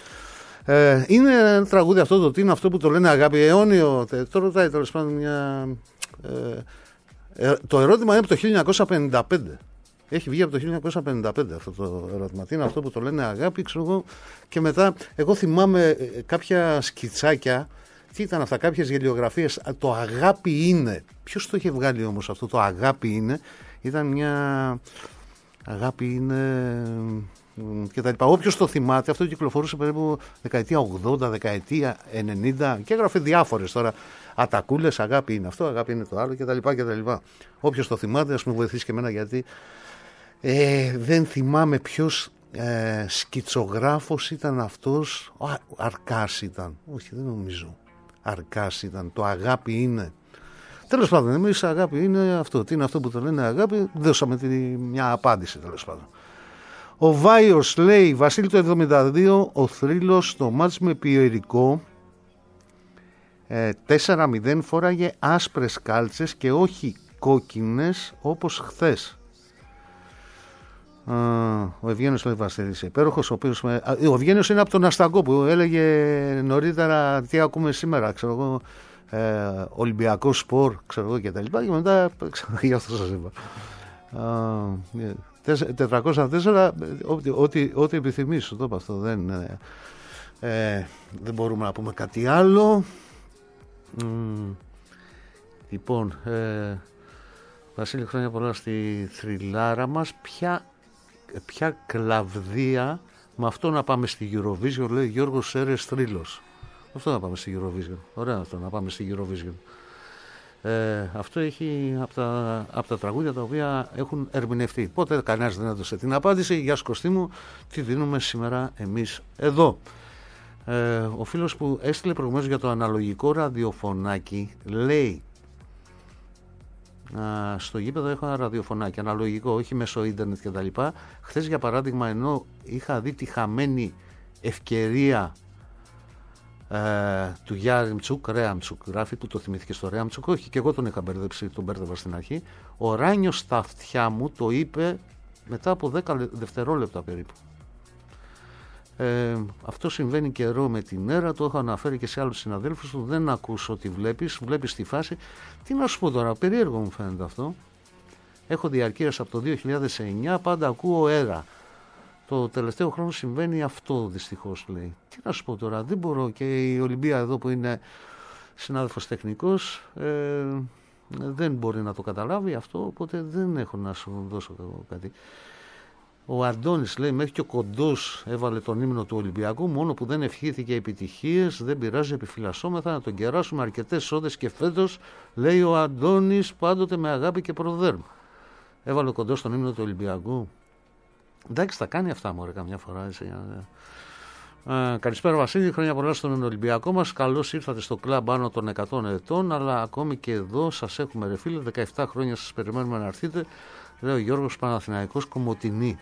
Είναι ένα τραγούδι αυτό, το τι είναι αυτό που το λένε αγάπη αιώνιο. Το ρωτάει τέλος πάντων μια. Το ερώτημα είναι από το 1955. Έχει βγει από το 1955 αυτό το ερώτημα. Τι είναι αυτό που το λένε αγάπη, ξέρω εγώ. Και μετά, εγώ θυμάμαι κάποια σκιτσάκια. Τι ήταν αυτά, κάποιες γελιογραφίες. Το αγάπη είναι. Ποιος το είχε βγάλει όμως αυτό, το αγάπη είναι. Ήταν μια. Αγάπη είναι. Και τα λοιπά. Όποιος το θυμάται, αυτό κυκλοφορούσε περίπου δεκαετία 80, δεκαετία 90 και έγραφε διάφορες τώρα. Ατακούλες, αγάπη είναι αυτό, αγάπη είναι το άλλο κτλ. Όποιος το θυμάται, ας με βοηθήσει και εμένα, γιατί δεν θυμάμαι ποιος σκητσογράφος ήταν αυτός, Αρκάς ήταν, όχι δεν νομίζω, Αρκάς ήταν, το αγάπη είναι. Τέλος πάντων, εμείς αγάπη είναι αυτό. Τι είναι αυτό που το λένε αγάπη, δώσαμε μια απάντηση τέλος πάντων. Ο Βάιος λέει, Βασίλη το 72, ο θρύλος στο μάτς με Πιερικό 4-0 φόραγε άσπρες κάλτσες και όχι κόκκινες όπως χθες. Ο Ευγένιος λέει, Βασίλης υπέροχος, ο Ευγένιος είναι από τον Αστακό που έλεγε νωρίτερα τι ακούμε σήμερα, ξέρω εγώ, Ολυμπιακό σπορ, ξέρω εγώ και τα λοιπά, και μετά γι' αυτό σας είπα 404, ό,τι επιθυμείς, το είπα αυτό, δεν μπορούμε να πούμε κάτι άλλο. Λοιπόν, Βασίλη, χρόνια πολλά στη θρυλάρα μας. Ποια κλαβδία με αυτό να πάμε στη Eurovision, λέει Γιώργος Σέρες Θρύλος. Αυτό να πάμε στη Eurovision. Ωραία αυτό, να πάμε στη Eurovision. Αυτό έχει από τα τραγούδια τα οποία έχουν ερμηνευτεί. Πότε κανένας δεν έδωσε την απάντηση. Γεια σου Κωστή μου, τι δίνουμε σήμερα εμείς εδώ. Ο φίλος που έστειλε προηγουμένως για το αναλογικό ραδιοφωνάκι λέει, στο γήπεδο έχω ένα ραδιοφωνάκι αναλογικό, όχι μέσω ίντερνετ και τα λοιπά. Χθες για παράδειγμα, ενώ είχα δει τη χαμένη ευκαιρία του Γιάρεμτσουκ, Ρέαμτσουκ γράφει, που το θυμήθηκε στο Ρέαμτσουκ, όχι και εγώ τον είχα μπερδέψει, τον μπέρδευα στην αρχή. Ο Ράνιος στα αυτιά μου το είπε μετά από 10 δευτερόλεπτα περίπου. Αυτό συμβαίνει καιρό με την έρα, το έχω αναφέρει και σε άλλους συναδέλφους του. Δεν ακούς ότι βλέπεις τη φάση. Τι να σου πω τώρα, περίεργο μου φαίνεται αυτό. Έχω διαρκείας από το 2009, πάντα ακούω έρα. Το τελευταίο χρόνο συμβαίνει αυτό δυστυχώς, λέει. Τι να σου πω τώρα, δεν μπορώ. Και η Ολυμπία εδώ που είναι συνάδελφος τεχνικός δεν μπορεί να το καταλάβει αυτό, οπότε δεν έχω να σου δώσω κάτι. Ο Αντώνης λέει, μέχρι και ο Κοντός έβαλε τον ύμνο του Ολυμπιακού, μόνο που δεν ευχήθηκε επιτυχίες, δεν πειράζει, επιφυλασσόμεθα να τον κεράσουμε αρκετές σόδες και φέτος, λέει ο Αντώνης, πάντοτε με αγάπη και προδέρμα. Έβαλε ο Κοντός τον ύμνο του Ολυμπιακού. Εντάξει, τα κάνει αυτά μωρέ καμιά φορά, έτσι. Καλησπέρα Βασίλη, χρόνια πολλά στον Ολυμπιακό μας. Καλώς ήρθατε στο κλαμπ άνω των 100 ετών, αλλά ακόμη και εδώ σας έχουμε ρε φίλε, 17 χρόνια σας περιμένουμε να έρθετε. Λέει ο Γιώργος Παναθηναϊκός Κομοτηνή.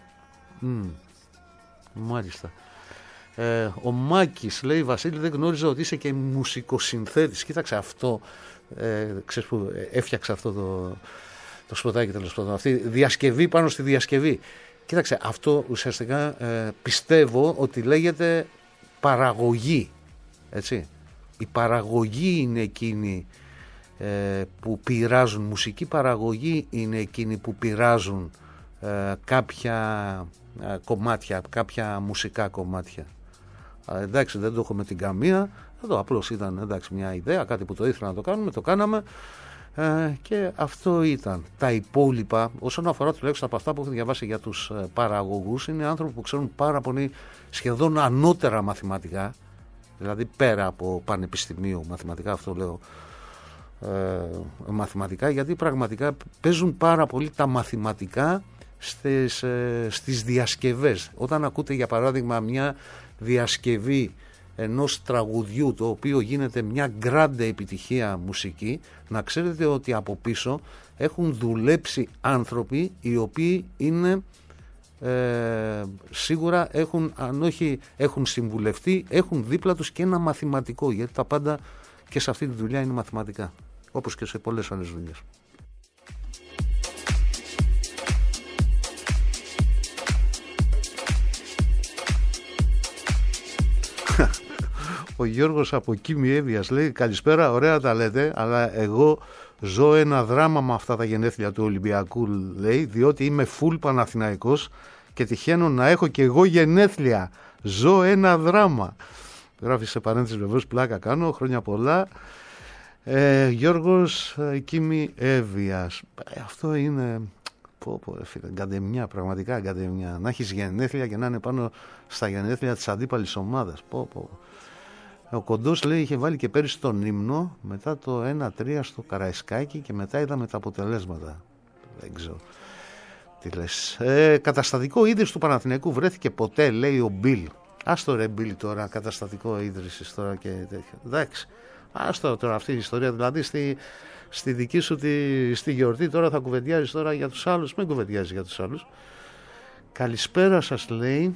Μάλιστα. Ο Μάκης λέει, Βασίλη, δεν γνώριζα ότι είσαι και μουσικοσυνθέτης. Κοίταξε αυτό, ξέρεις που έφτιαξε αυτό το σποτάκι τέλος πάντων, αυτή διασκευή πάνω στη διασκευή. Κοίταξε, αυτό ουσιαστικά πιστεύω ότι λέγεται παραγωγή, έτσι. Η παραγωγή είναι εκείνη που πειράζουν, μουσική παραγωγή είναι εκείνη που πειράζουν κάποια κομμάτια, κάποια μουσικά κομμάτια. Εντάξει, δεν το έχω με την καμία, εδώ απλώς ήταν εντάξει, μια ιδέα, κάτι που το ήθελα να το κάνουμε, το κάναμε και αυτό ήταν. Τα υπόλοιπα, όσον αφορά τουλάχιστον από αυτά που έχω διαβάσει για τους παραγωγούς, είναι άνθρωποι που ξέρουν πάρα πολύ, σχεδόν ανώτερα μαθηματικά, δηλαδή πέρα από πανεπιστημίου μαθηματικά, αυτό λέω μαθηματικά, γιατί πραγματικά παίζουν πάρα πολύ τα μαθηματικά στις διασκευές. Όταν ακούτε για παράδειγμα μια διασκευή ενός τραγουδιού το οποίο γίνεται μια γκράντε επιτυχία μουσική, να ξέρετε ότι από πίσω έχουν δουλέψει άνθρωποι οι οποίοι είναι σίγουρα έχουν, αν όχι έχουν συμβουλευτεί, έχουν δίπλα τους και ένα μαθηματικό, γιατί τα πάντα και σε αυτή τη δουλειά είναι μαθηματικά, όπως και σε πολλές άλλες δουλειές. Ο Γιώργος από Κίμη Εύβοιας λέει, καλησπέρα, ωραία τα λέτε, αλλά εγώ ζω ένα δράμα με αυτά τα γενέθλια του Ολυμπιακού, λέει, διότι είμαι φουλ Παναθηναϊκός και τυχαίνω να έχω και εγώ γενέθλια. Ζω ένα δράμα. Γράφει σε παρένθεση, βεβαίως πλάκα κάνω, χρόνια πολλά. Γιώργος Κίμη Εύβοιας. Αυτό είναι γκαντεμιά, πραγματικά γκαντεμιά. Να έχεις γενέθλια και να είναι πάνω στα γενέθλια της αντίπαλης ομάδας. Ο Κοντός λέει είχε βάλει και πέρυσι τον ύμνο, μετά το 1-3 στο Καραϊσκάκι και μετά είδαμε τα αποτελέσματα. Δεν ξέρω Τι λες. Καταστατικό ίδρυση του Παναθηναϊκού βρέθηκε ποτέ, λέει ο Μπιλ. Άστο ρε Μπιλ τώρα, καταστατικό ίδρυσης τώρα και τέτοια. Εντάξει. Άστο τώρα αυτή η ιστορία, δηλαδή στη δική σου στη γιορτή τώρα θα κουβεντιάζεις τώρα για τους άλλους. Μην κουβεντιάζεις για τους άλλους. Καλησπέρα σας, λέει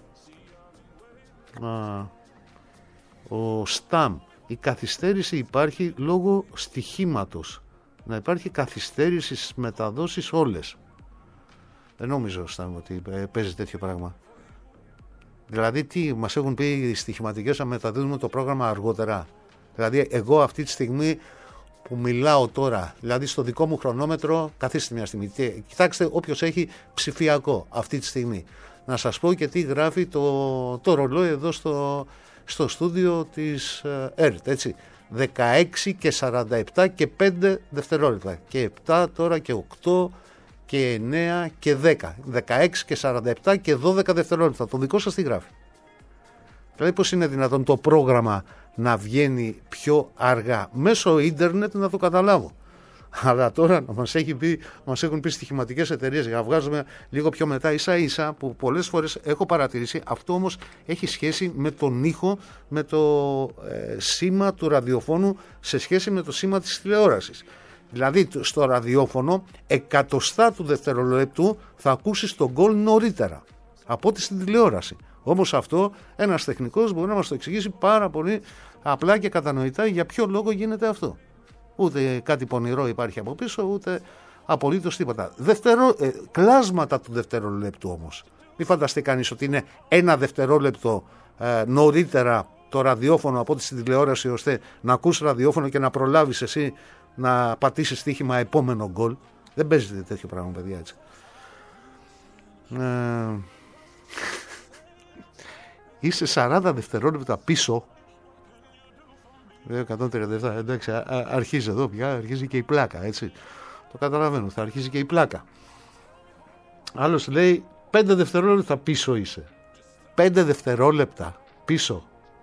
ο Σταμ. Η καθυστέρηση υπάρχει λόγω στοιχήματος. Να υπάρχει καθυστέρηση στις μεταδόσεις όλες. Δεν νομίζω, Σταμ, ότι παίζει τέτοιο πράγμα. Δηλαδή τι μας έχουν πει οι στοιχηματικές να μεταδίδουμε το πρόγραμμα αργότερα. Δηλαδή εγώ αυτή τη στιγμή που μιλάω τώρα, δηλαδή στο δικό μου χρονόμετρο, καθίστε μια στιγμή, κοιτάξτε όποιος έχει ψηφιακό αυτή τη στιγμή, να σας πω και τι γράφει το ρολόι εδώ στο στούντιο της ΕΡΤ, έτσι, 16 και 47 και 5 δευτερόλεπτα και 7 τώρα και 8 και 9 και 10, 16 και 47 και 12 δευτερόλεπτα, το δικό σας τι γράφει. Δηλαδή πώς είναι δυνατόν το πρόγραμμα να βγαίνει πιο αργά? Μέσω ίντερνετ να το καταλάβω. Αλλά τώρα μας έχουν πει στοιχηματικές εταιρείες για να βγάζουμε λίγο πιο μετά ίσα ίσα, που πολλές φορές έχω παρατηρήσει. Αυτό όμως έχει σχέση με τον ήχο, με το σήμα του ραδιοφώνου σε σχέση με το σήμα της τηλεόρασης. Δηλαδή στο ραδιόφωνο εκατοστά του δευτερολέπτου θα ακούσεις τον γκολ νωρίτερα από ό,τι στην τηλεόραση. Όμως αυτό ένας τεχνικός μπορεί να μας το εξηγήσει πάρα πολύ απλά και κατανοητά για ποιο λόγο γίνεται αυτό. Ούτε κάτι πονηρό υπάρχει από πίσω, ούτε απολύτως τίποτα. Κλάσματα του δευτερολέπτου όμως. Μην φανταστεί κανείς ότι είναι ένα δευτερόλεπτο νωρίτερα το ραδιόφωνο από ό,τι στην τηλεόραση, ώστε να ακούς ραδιόφωνο και να προλάβεις εσύ να πατήσεις στοίχημα επόμενο γκολ. Δεν παίζεται τέτοιο πράγμα, παιδιά, έτσι. Είσαι 40 δευτερόλεπτα πίσω. 137, εντάξει, αρχίζει εδώ πια, αρχίζει και η πλάκα, έτσι. Το καταλαβαίνω, θα αρχίσει και η πλάκα. Άλλος λέει 5 δευτερόλεπτα πίσω είσαι. 5 δευτερόλεπτα πίσω.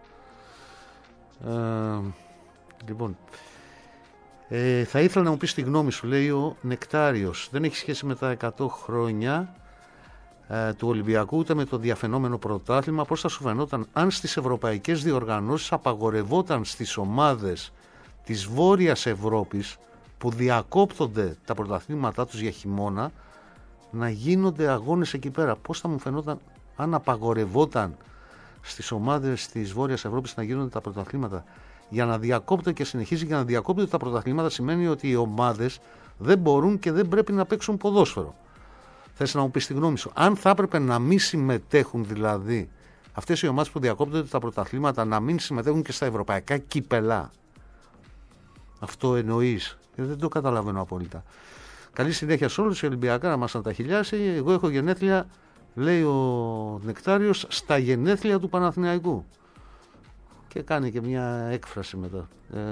Λοιπόν, θα ήθελα να μου πεις τη γνώμη σου, λέει ο Νεκτάριος. Δεν έχει σχέση με τα 100 χρόνια του Ολυμπιακού ούτε με το διαφαινόμενο πρωτάθλημα. Πώς θα σου φαινόταν αν στις ευρωπαϊκές διοργανώσεις απαγορευόταν στις ομάδες της Βόρειας Ευρώπης που διακόπτονται τα πρωταθλήματά τους για χειμώνα να γίνονται αγώνες εκεί πέρα? Πώς θα μου φαινόταν αν απαγορευόταν στις ομάδες της Βόρειας Ευρώπης να γίνονται τα πρωταθλήματα? Για να διακόπτονται και συνεχίζει, για να διακόπτονται τα πρωταθλήματα σημαίνει ότι οι ομάδες δεν μπορούν και δεν πρέπει να παίξουν ποδόσφαιρο. Θες να μου πεις τη γνώμη σου? Αν θα έπρεπε να μην συμμετέχουν δηλαδή αυτές οι ομάδες που διακόπτονται τα πρωταθλήματα, να μην συμμετέχουν και στα ευρωπαϊκά κύπελα, αυτό εννοείς? Δεν το καταλαβαίνω απόλυτα. Καλή συνέχεια σε όλους, οι Ολυμπιακά να μας ανταχιλιάσει. Εγώ έχω γενέθλια, λέει ο Νεκτάριος, στα γενέθλια του Παναθηναϊκού. Και κάνει και μια έκφραση μετά.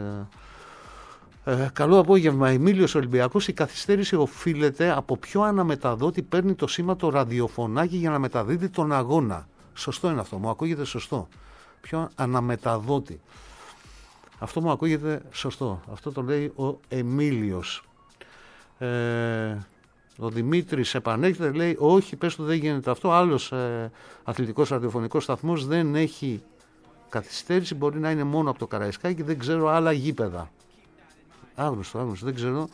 Καλό απόγευμα. Εμίλιος Ολυμπιακός. Η καθυστέρηση οφείλεται από ποιο αναμεταδότη παίρνει το σήμα το ραδιοφωνάκι για να μεταδίδει τον αγώνα. Σωστό είναι αυτό. Μου ακούγεται σωστό. Ποιο αναμεταδότη? Αυτό μου ακούγεται σωστό. Αυτό το λέει ο Εμίλιος. Ο Δημήτρης επανέρχεται, λέει όχι, πες του δεν γίνεται αυτό. Άλλος αθλητικός ραδιοφωνικός σταθμός δεν έχει καθυστέρηση. Μπορεί να είναι μόνο από το Καραϊσκάκι. Δεν ξέρω άλλα γήπεδα. Άγνωστο, δεν ξέρω.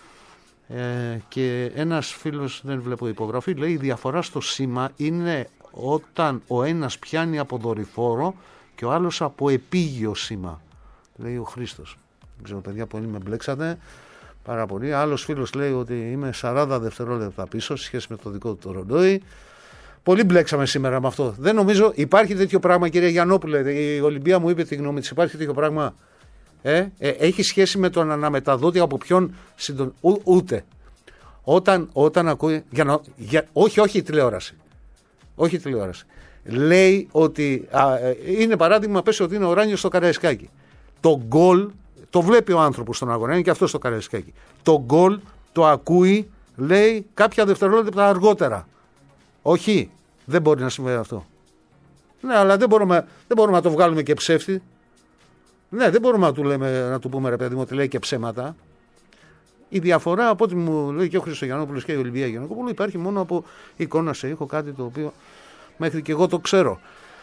Και ένας φίλος, δεν βλέπω υπογραφή, λέει η διαφορά στο σήμα είναι όταν ο ένας πιάνει από δορυφόρο και ο άλλος από επίγειο σήμα, λέει ο Χρήστος. Δεν ξέρω, παιδιά, πολύ με μπλέξατε πάρα πολύ. Άλλος φίλος λέει ότι είμαι 40 δευτερόλεπτα πίσω σε σχέση με το δικό του το ρολόι. Πολύ μπλέξαμε σήμερα με αυτό. Δεν νομίζω υπάρχει τέτοιο πράγμα, κυρία Γιαννόπουλε. Η Ολυμπία μου είπε τη γνώμη της. Υπάρχει τέτοιο πράγμα? Έχει σχέση με τον αναμεταδότη από ποιον ούτε. Όταν ακούει. Όχι η τηλεόραση. Όχι η τηλεόραση. Λέει ότι. Είναι παράδειγμα, πες ότι είναι ουράνιο στο Καραϊσκάκι. Το γκολ το βλέπει ο άνθρωπος στον αγώνα. Είναι και αυτό στο Καραϊσκάκι. Το γκολ το ακούει, λέει, κάποια δευτερόλεπτα αργότερα. Όχι. Δεν μπορεί να συμβαίνει αυτό. Ναι, αλλά δεν μπορούμε να το βγάλουμε και ψεύτη. Ναι, δεν μπορούμε να του πούμε, ρε παιδί μου, ότι λέει και ψέματα. Η διαφορά από ό,τι μου λέει και ο Χριστογιαννόπουλος και η Ολυμπία Γιαννακόπουλου υπάρχει μόνο από εικόνα σε ήχο, κάτι το οποίο μέχρι και εγώ το ξέρω.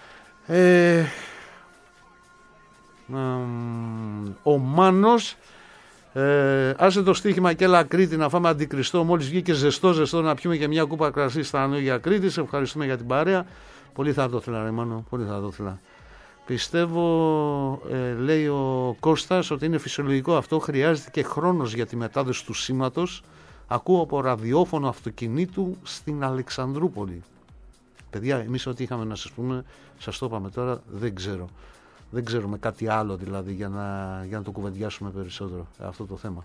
Ο Μάνος, άσε το στοίχημα και έλα Κρήτη να φάμε αντικριστό, μόλις βγήκε ζεστό να πιούμε και μια κούπα κρασί στα Ανόγια Κρήτης. Ευχαριστούμε για την παρέα. Πολύ θα το ήθελα ρε Μάνο, πολύ θα το ήθελα. Πιστεύω, λέει ο Κώστας, ότι είναι φυσιολογικό αυτό, χρειάζεται και χρόνος για τη μετάδοση του σήματος. Ακούω από ραδιόφωνο αυτοκινήτου στην Αλεξανδρούπολη. Παιδιά, εμείς ό,τι είχαμε να σας πούμε, σας το είπαμε τώρα, δεν ξέρω. Δεν ξέρουμε κάτι άλλο δηλαδή για να το κουβεντιάσουμε περισσότερο αυτό το θέμα.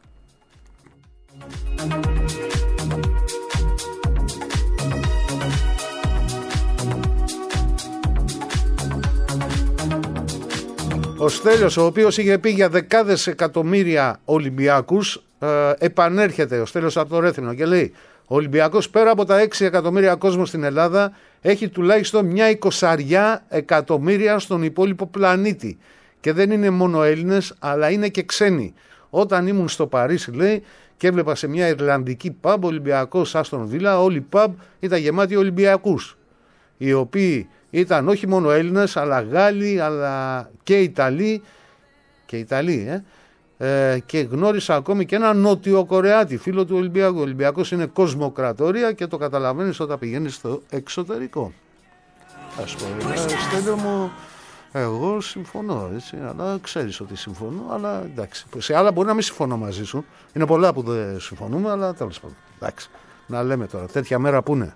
Ο Στέλιος, ο οποίος είχε πει για δεκάδες εκατομμύρια Ολυμπιακούς, επανέρχεται ο Στέλιος από το Ρέθρινο και λέει: ο Ολυμπιακός πέρα από τα 6 εκατομμύρια κόσμο στην Ελλάδα έχει τουλάχιστον μια 20 εκατομμύρια στον υπόλοιπο πλανήτη. Και δεν είναι μόνο Έλληνες, αλλά είναι και ξένοι. Όταν ήμουν στο Παρίσι, λέει, και έβλεπα σε μια Ιρλανδική pub Ολυμπιακός Άστον Βίλα, όλοι οι pub ήταν γεμάτοι Ολυμπιακούς. Οι οποίοι ήταν όχι μόνο Έλληνες, αλλά Γάλλοι, αλλά και Ιταλοί. Και Ιταλοί, και γνώρισα ακόμη και ένα Νότιο-Κορεάτη, φίλο του Ολυμπιακού. Ο Ολυμπιακός είναι κοσμοκρατορία και το καταλαβαίνεις όταν πηγαίνεις στο εξωτερικό. Ας πω, Στέλιο μου, εγώ συμφωνώ, έτσι, αλλά ξέρεις ότι συμφωνώ, αλλά εντάξει. Σε άλλα μπορεί να μην συμφωνώ μαζί σου. Είναι πολλά που δεν συμφωνούμε, αλλά τέλος πάντων. Εντάξει, να λέμε τώρα, τέτοια μέρα που είναι.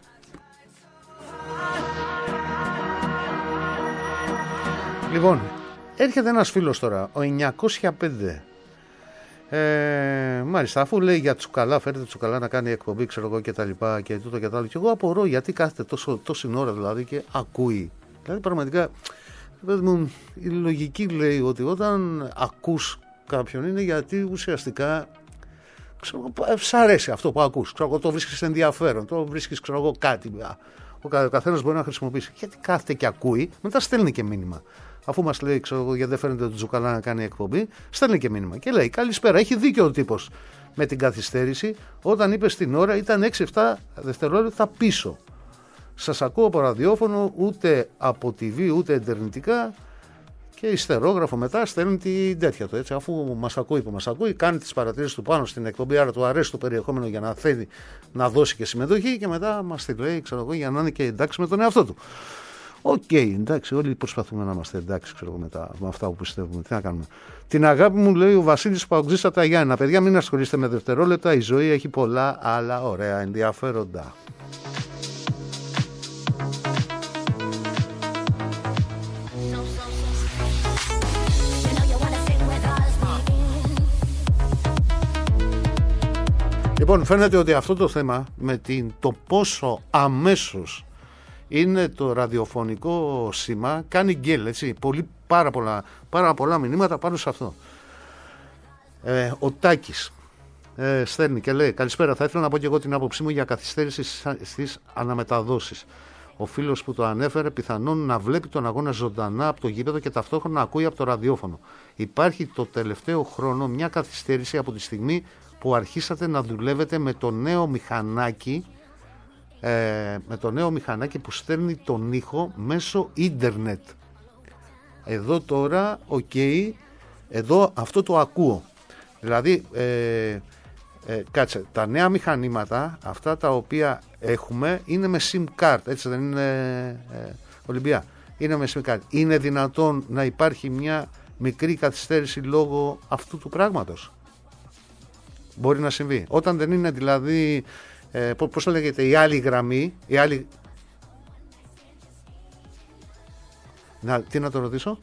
Λοιπόν, έρχεται ένας φίλος τώρα, ο 905. Μάλιστα, αφού λέει για Τσουκαλά, φέρετε Τσουκαλά να κάνει εκπομπή, ξέρω εγώ και τα λοιπά και τούτο και τα άλλο. Και εγώ απορώ γιατί κάθεται τόση ώρα δηλαδή και ακούει. Δηλαδή, πραγματικά, η λογική λέει ότι όταν ακούς κάποιον είναι γιατί ουσιαστικά σ' αρέσει αυτό που ακούς. Ξέρω, το βρίσκεις ενδιαφέρον, το βρίσκεις κάτι. Ο καθένας μπορεί να χρησιμοποιήσει. Γιατί κάθεται και ακούει, μετά στέλνει και μήνυμα. Αφού μας λέει, ξέρω εγώ, γιατί δεν φαίνεται τον Τζουκαλά να κάνει εκπομπή, στέλνει και μήνυμα. Και λέει: καλησπέρα. Έχει δίκιο ο τύπος με την καθυστέρηση. Όταν είπε στην ώρα, ήταν 6-7 δευτερόλεπτα πίσω. Σας ακούω από ραδιόφωνο, ούτε από TV, ούτε εντερνητικά. Και ιστερόγραφο μετά στέλνει την τέτοια του. Έτσι, αφού μας ακούει που μας ακούει, κάνει τις παρατηρήσεις του πάνω στην εκπομπή. Άρα του αρέσει το περιεχόμενο για να θέλει να δώσει και συμμετοχή. Και μετά μας τη λέει, ξέρω εγώ, για να είναι και εντάξει με τον εαυτό του. Οκ, εντάξει, όλοι προσπαθούμε να είμαστε εντάξει, ξέρω εγώ, με αυτά που πιστεύουμε. Τι να κάνουμε. Την αγάπη μου, λέει ο Βασίλης Παουτζής από τα Γιάννενα. Παιδιά, μην ασχολείστε με δευτερόλεπτα. Η ζωή έχει πολλά άλλα ωραία ενδιαφέροντα. Λοιπόν, φαίνεται ότι αυτό το θέμα με το πόσο αμέσως είναι το ραδιοφωνικό σήμα κάνει γκέλ, έτσι, πάρα πολλά μηνύματα πάνω σε αυτό. Ο Τάκης στέλνει και λέει: καλησπέρα, θα ήθελα να πω και εγώ την άποψή μου για καθυστέρηση στις αναμεταδόσεις. Ο φίλος που το ανέφερε πιθανόν να βλέπει τον αγώνα ζωντανά από το γήπεδο και ταυτόχρονα να ακούει από το ραδιόφωνο. Υπάρχει το τελευταίο χρόνο μια καθυστέρηση από τη στιγμή που αρχίσατε να δουλεύετε με το νέο μηχανάκι που στέλνει τον ήχο μέσω ίντερνετ. Εδώ τώρα, εδώ αυτό το ακούω. Δηλαδή, κάτσε, τα νέα μηχανήματα, αυτά τα οποία έχουμε, είναι με SIM card, έτσι δεν είναι, Ολυμπία? Είναι με SIM card. Είναι δυνατόν να υπάρχει μια μικρή καθυστέρηση λόγω αυτού του πράγματος? Μπορεί να συμβεί. Όταν δεν είναι δηλαδή, πώς το λέγεται, η άλλη γραμμή, τι να το ρωτήσω,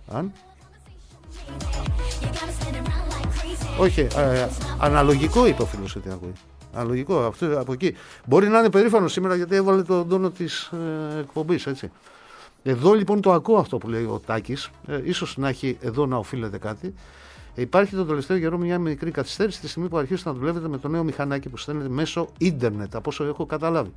όχι, αναλογικό είπε ο φίλος ότι ακούει. Αναλογικό, αυτό από εκεί. Μπορεί να είναι περήφανο σήμερα γιατί έβαλε τον τόνο της εκπομπής, έτσι. Εδώ λοιπόν το ακούω αυτό που λέει ο Τάκης, ίσως να έχει εδώ να οφείλεται κάτι. Υπάρχει το τελευταίο καιρό μια μικρή καθυστέρηση τη στιγμή που αρχίσετε να δουλεύετε με το νέο μηχανάκι που στέλνετε μέσω ίντερνετ, από όσο έχω καταλάβει.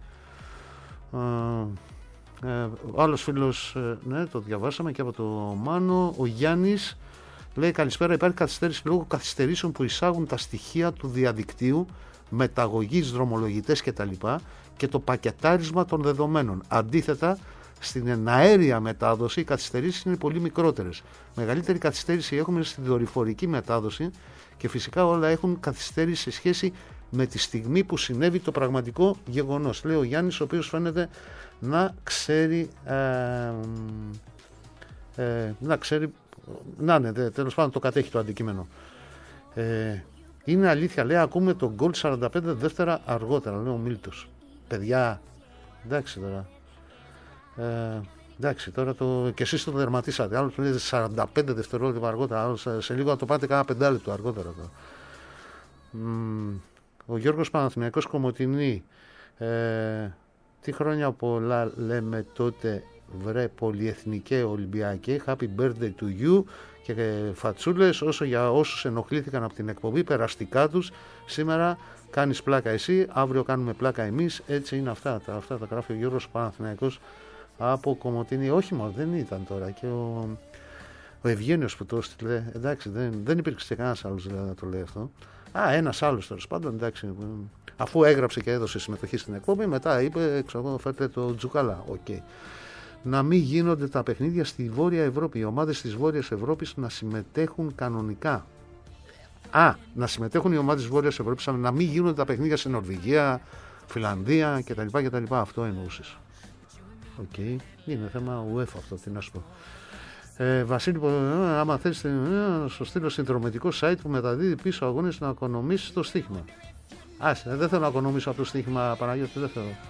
Ο άλλος φίλος, ναι, το διαβάσαμε και από το Μάνο. Ο Γιάννης Λέει καλησπέρα, υπάρχει καθυστέρηση λόγω καθυστερήσεων που εισάγουν τα στοιχεία του διαδικτύου, μεταγωγής, δρομολογητές κτλ. Και το πακετάρισμα των δεδομένων. Αντίθετα, στην εναέρια μετάδοση οι καθυστερήσεις είναι πολύ μικρότερες. Μεγαλύτερη καθυστέρηση έχουμε στην δορυφορική μετάδοση και φυσικά όλα έχουν καθυστέρηση σε σχέση με τη στιγμή που συνέβη το πραγματικό γεγονός. Λέει ο Γιάννης, ο οποίος φαίνεται να ξέρει, τέλος πάντων το κατέχει το αντικείμενο. Είναι αλήθεια, λέει, ακούμε το γκολ 45 δεύτερα αργότερα, λέει ο Μίλτος. Παιδιά, εντάξει τώρα. Εντάξει, τώρα και εσείς το δερματίσατε. Άλλο του λέτε 45 δευτερόλεπτα αργότερα, άλλο σε λίγο να το πάτε κάνα 5 λεπτό αργότερα. Ο Γιώργος Παναθηναϊκός Κομοτηνή. Τι χρόνια πολλά λέμε τότε, βρε πολυεθνικέ Ολυμπιακέ, happy birthday to you, και φατσούλες, όσο για όσους ενοχλήθηκαν από την εκπομπή, περαστικά τους. Σήμερα κάνεις πλάκα εσύ, αύριο κάνουμε πλάκα εμείς. Έτσι είναι αυτά τα γράφει ο Γιώργος Παναθηναϊκός από Κομοτηνή. Όχι μόνο, δεν ήταν τώρα και ο Ευγένιος που το έστειλε. Εντάξει, δεν υπήρξε κανένας άλλος δηλαδή, να το λέει αυτό. Ένας άλλος τέλος πάντων, εντάξει. Αφού έγραψε και έδωσε συμμετοχή στην εκπομπή, μετά είπε, φέρτε το Τζουκαλά. Okay. Να μην γίνονται τα παιχνίδια στη Βόρεια Ευρώπη. Οι ομάδες της Βόρειας Ευρώπης να συμμετέχουν κανονικά. Να συμμετέχουν οι ομάδες της Βόρειας Ευρώπης, αλλά να μην γίνονται τα παιχνίδια σε Νορβηγία, Φιλανδία κτλ. Αυτό εννοούσες. Okay. Είναι θέμα UEFA αυτό, τι να σου πω. Βασίλη, άμα θέλεις στο στείλω συνδρομητικό site που μεταδίδει πίσω αγώνες να οικονομήσεις το στοίχημα. Δεν θέλω να οικονομήσω από το στοίχημα, Παναγιώτη, δεν θέλω.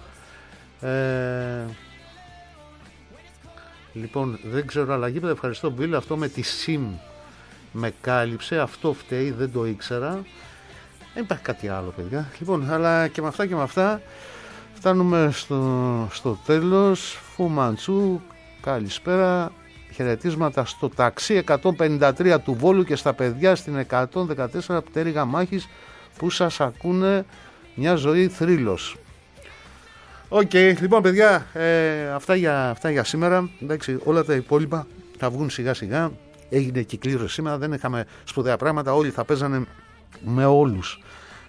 Λοιπόν, δεν ξέρω, αλλά γήπεδα, ευχαριστώ Μπίλ, αυτό με τη SIM με κάλυψε, αυτό φταίει, δεν το ήξερα. Δεν υπάρχει κάτι άλλο, παιδιά. Λοιπόν, αλλά και με αυτά φτάνουμε στο τέλος. Φουμαντσού, καλησπέρα. Χαιρετίσματα στο ταξί 153 του Βόλου και στα παιδιά στην 114 πτέρυγα μάχης που σας ακούνε, μια ζωή θρύλος. Λοιπόν παιδιά, αυτά για σήμερα. Εντάξει, όλα τα υπόλοιπα θα βγουν σιγά σιγά. Έγινε κυκλήρωση σήμερα, δεν είχαμε σπουδαία πράγματα, όλοι θα παίζανε με όλους.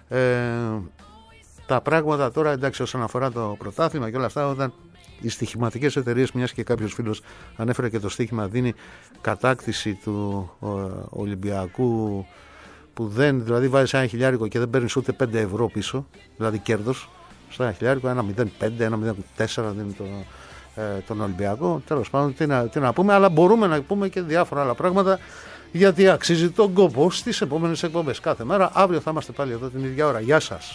Τα πράγματα τώρα, εντάξει, όσον αφορά το πρωτάθλημα και όλα αυτά, όταν οι στοιχηματικές εταιρείες, μιας και κάποιος φίλος ανέφερε και το στοίχημα, δίνει κατάκτηση του Ολυμπιακού, που δεν, δηλαδή βάζεις ένα χιλιάρικο και δεν παίρνεις ούτε 5 ευρώ πίσω, δηλαδή κέρδος, στο ένα χιλιάρικο, 1,05, 1,04 δίνει τον Ολυμπιακό. Τέλος πάντων, τι να πούμε, αλλά μπορούμε να πούμε και διάφορα άλλα πράγματα, γιατί αξίζει τον κόπο στις επόμενες εκπομπές κάθε μέρα. Αύριο θα είμαστε πάλι εδώ την ίδια ώρα. Γεια σας.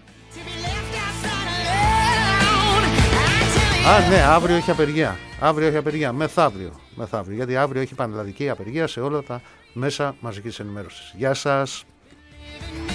Ναι, αύριο έχει απεργία. Μεθαύριο. Γιατί αύριο έχει πανελλαδική απεργία σε όλα τα μέσα μαζικής ενημέρωσης. Γεια σας.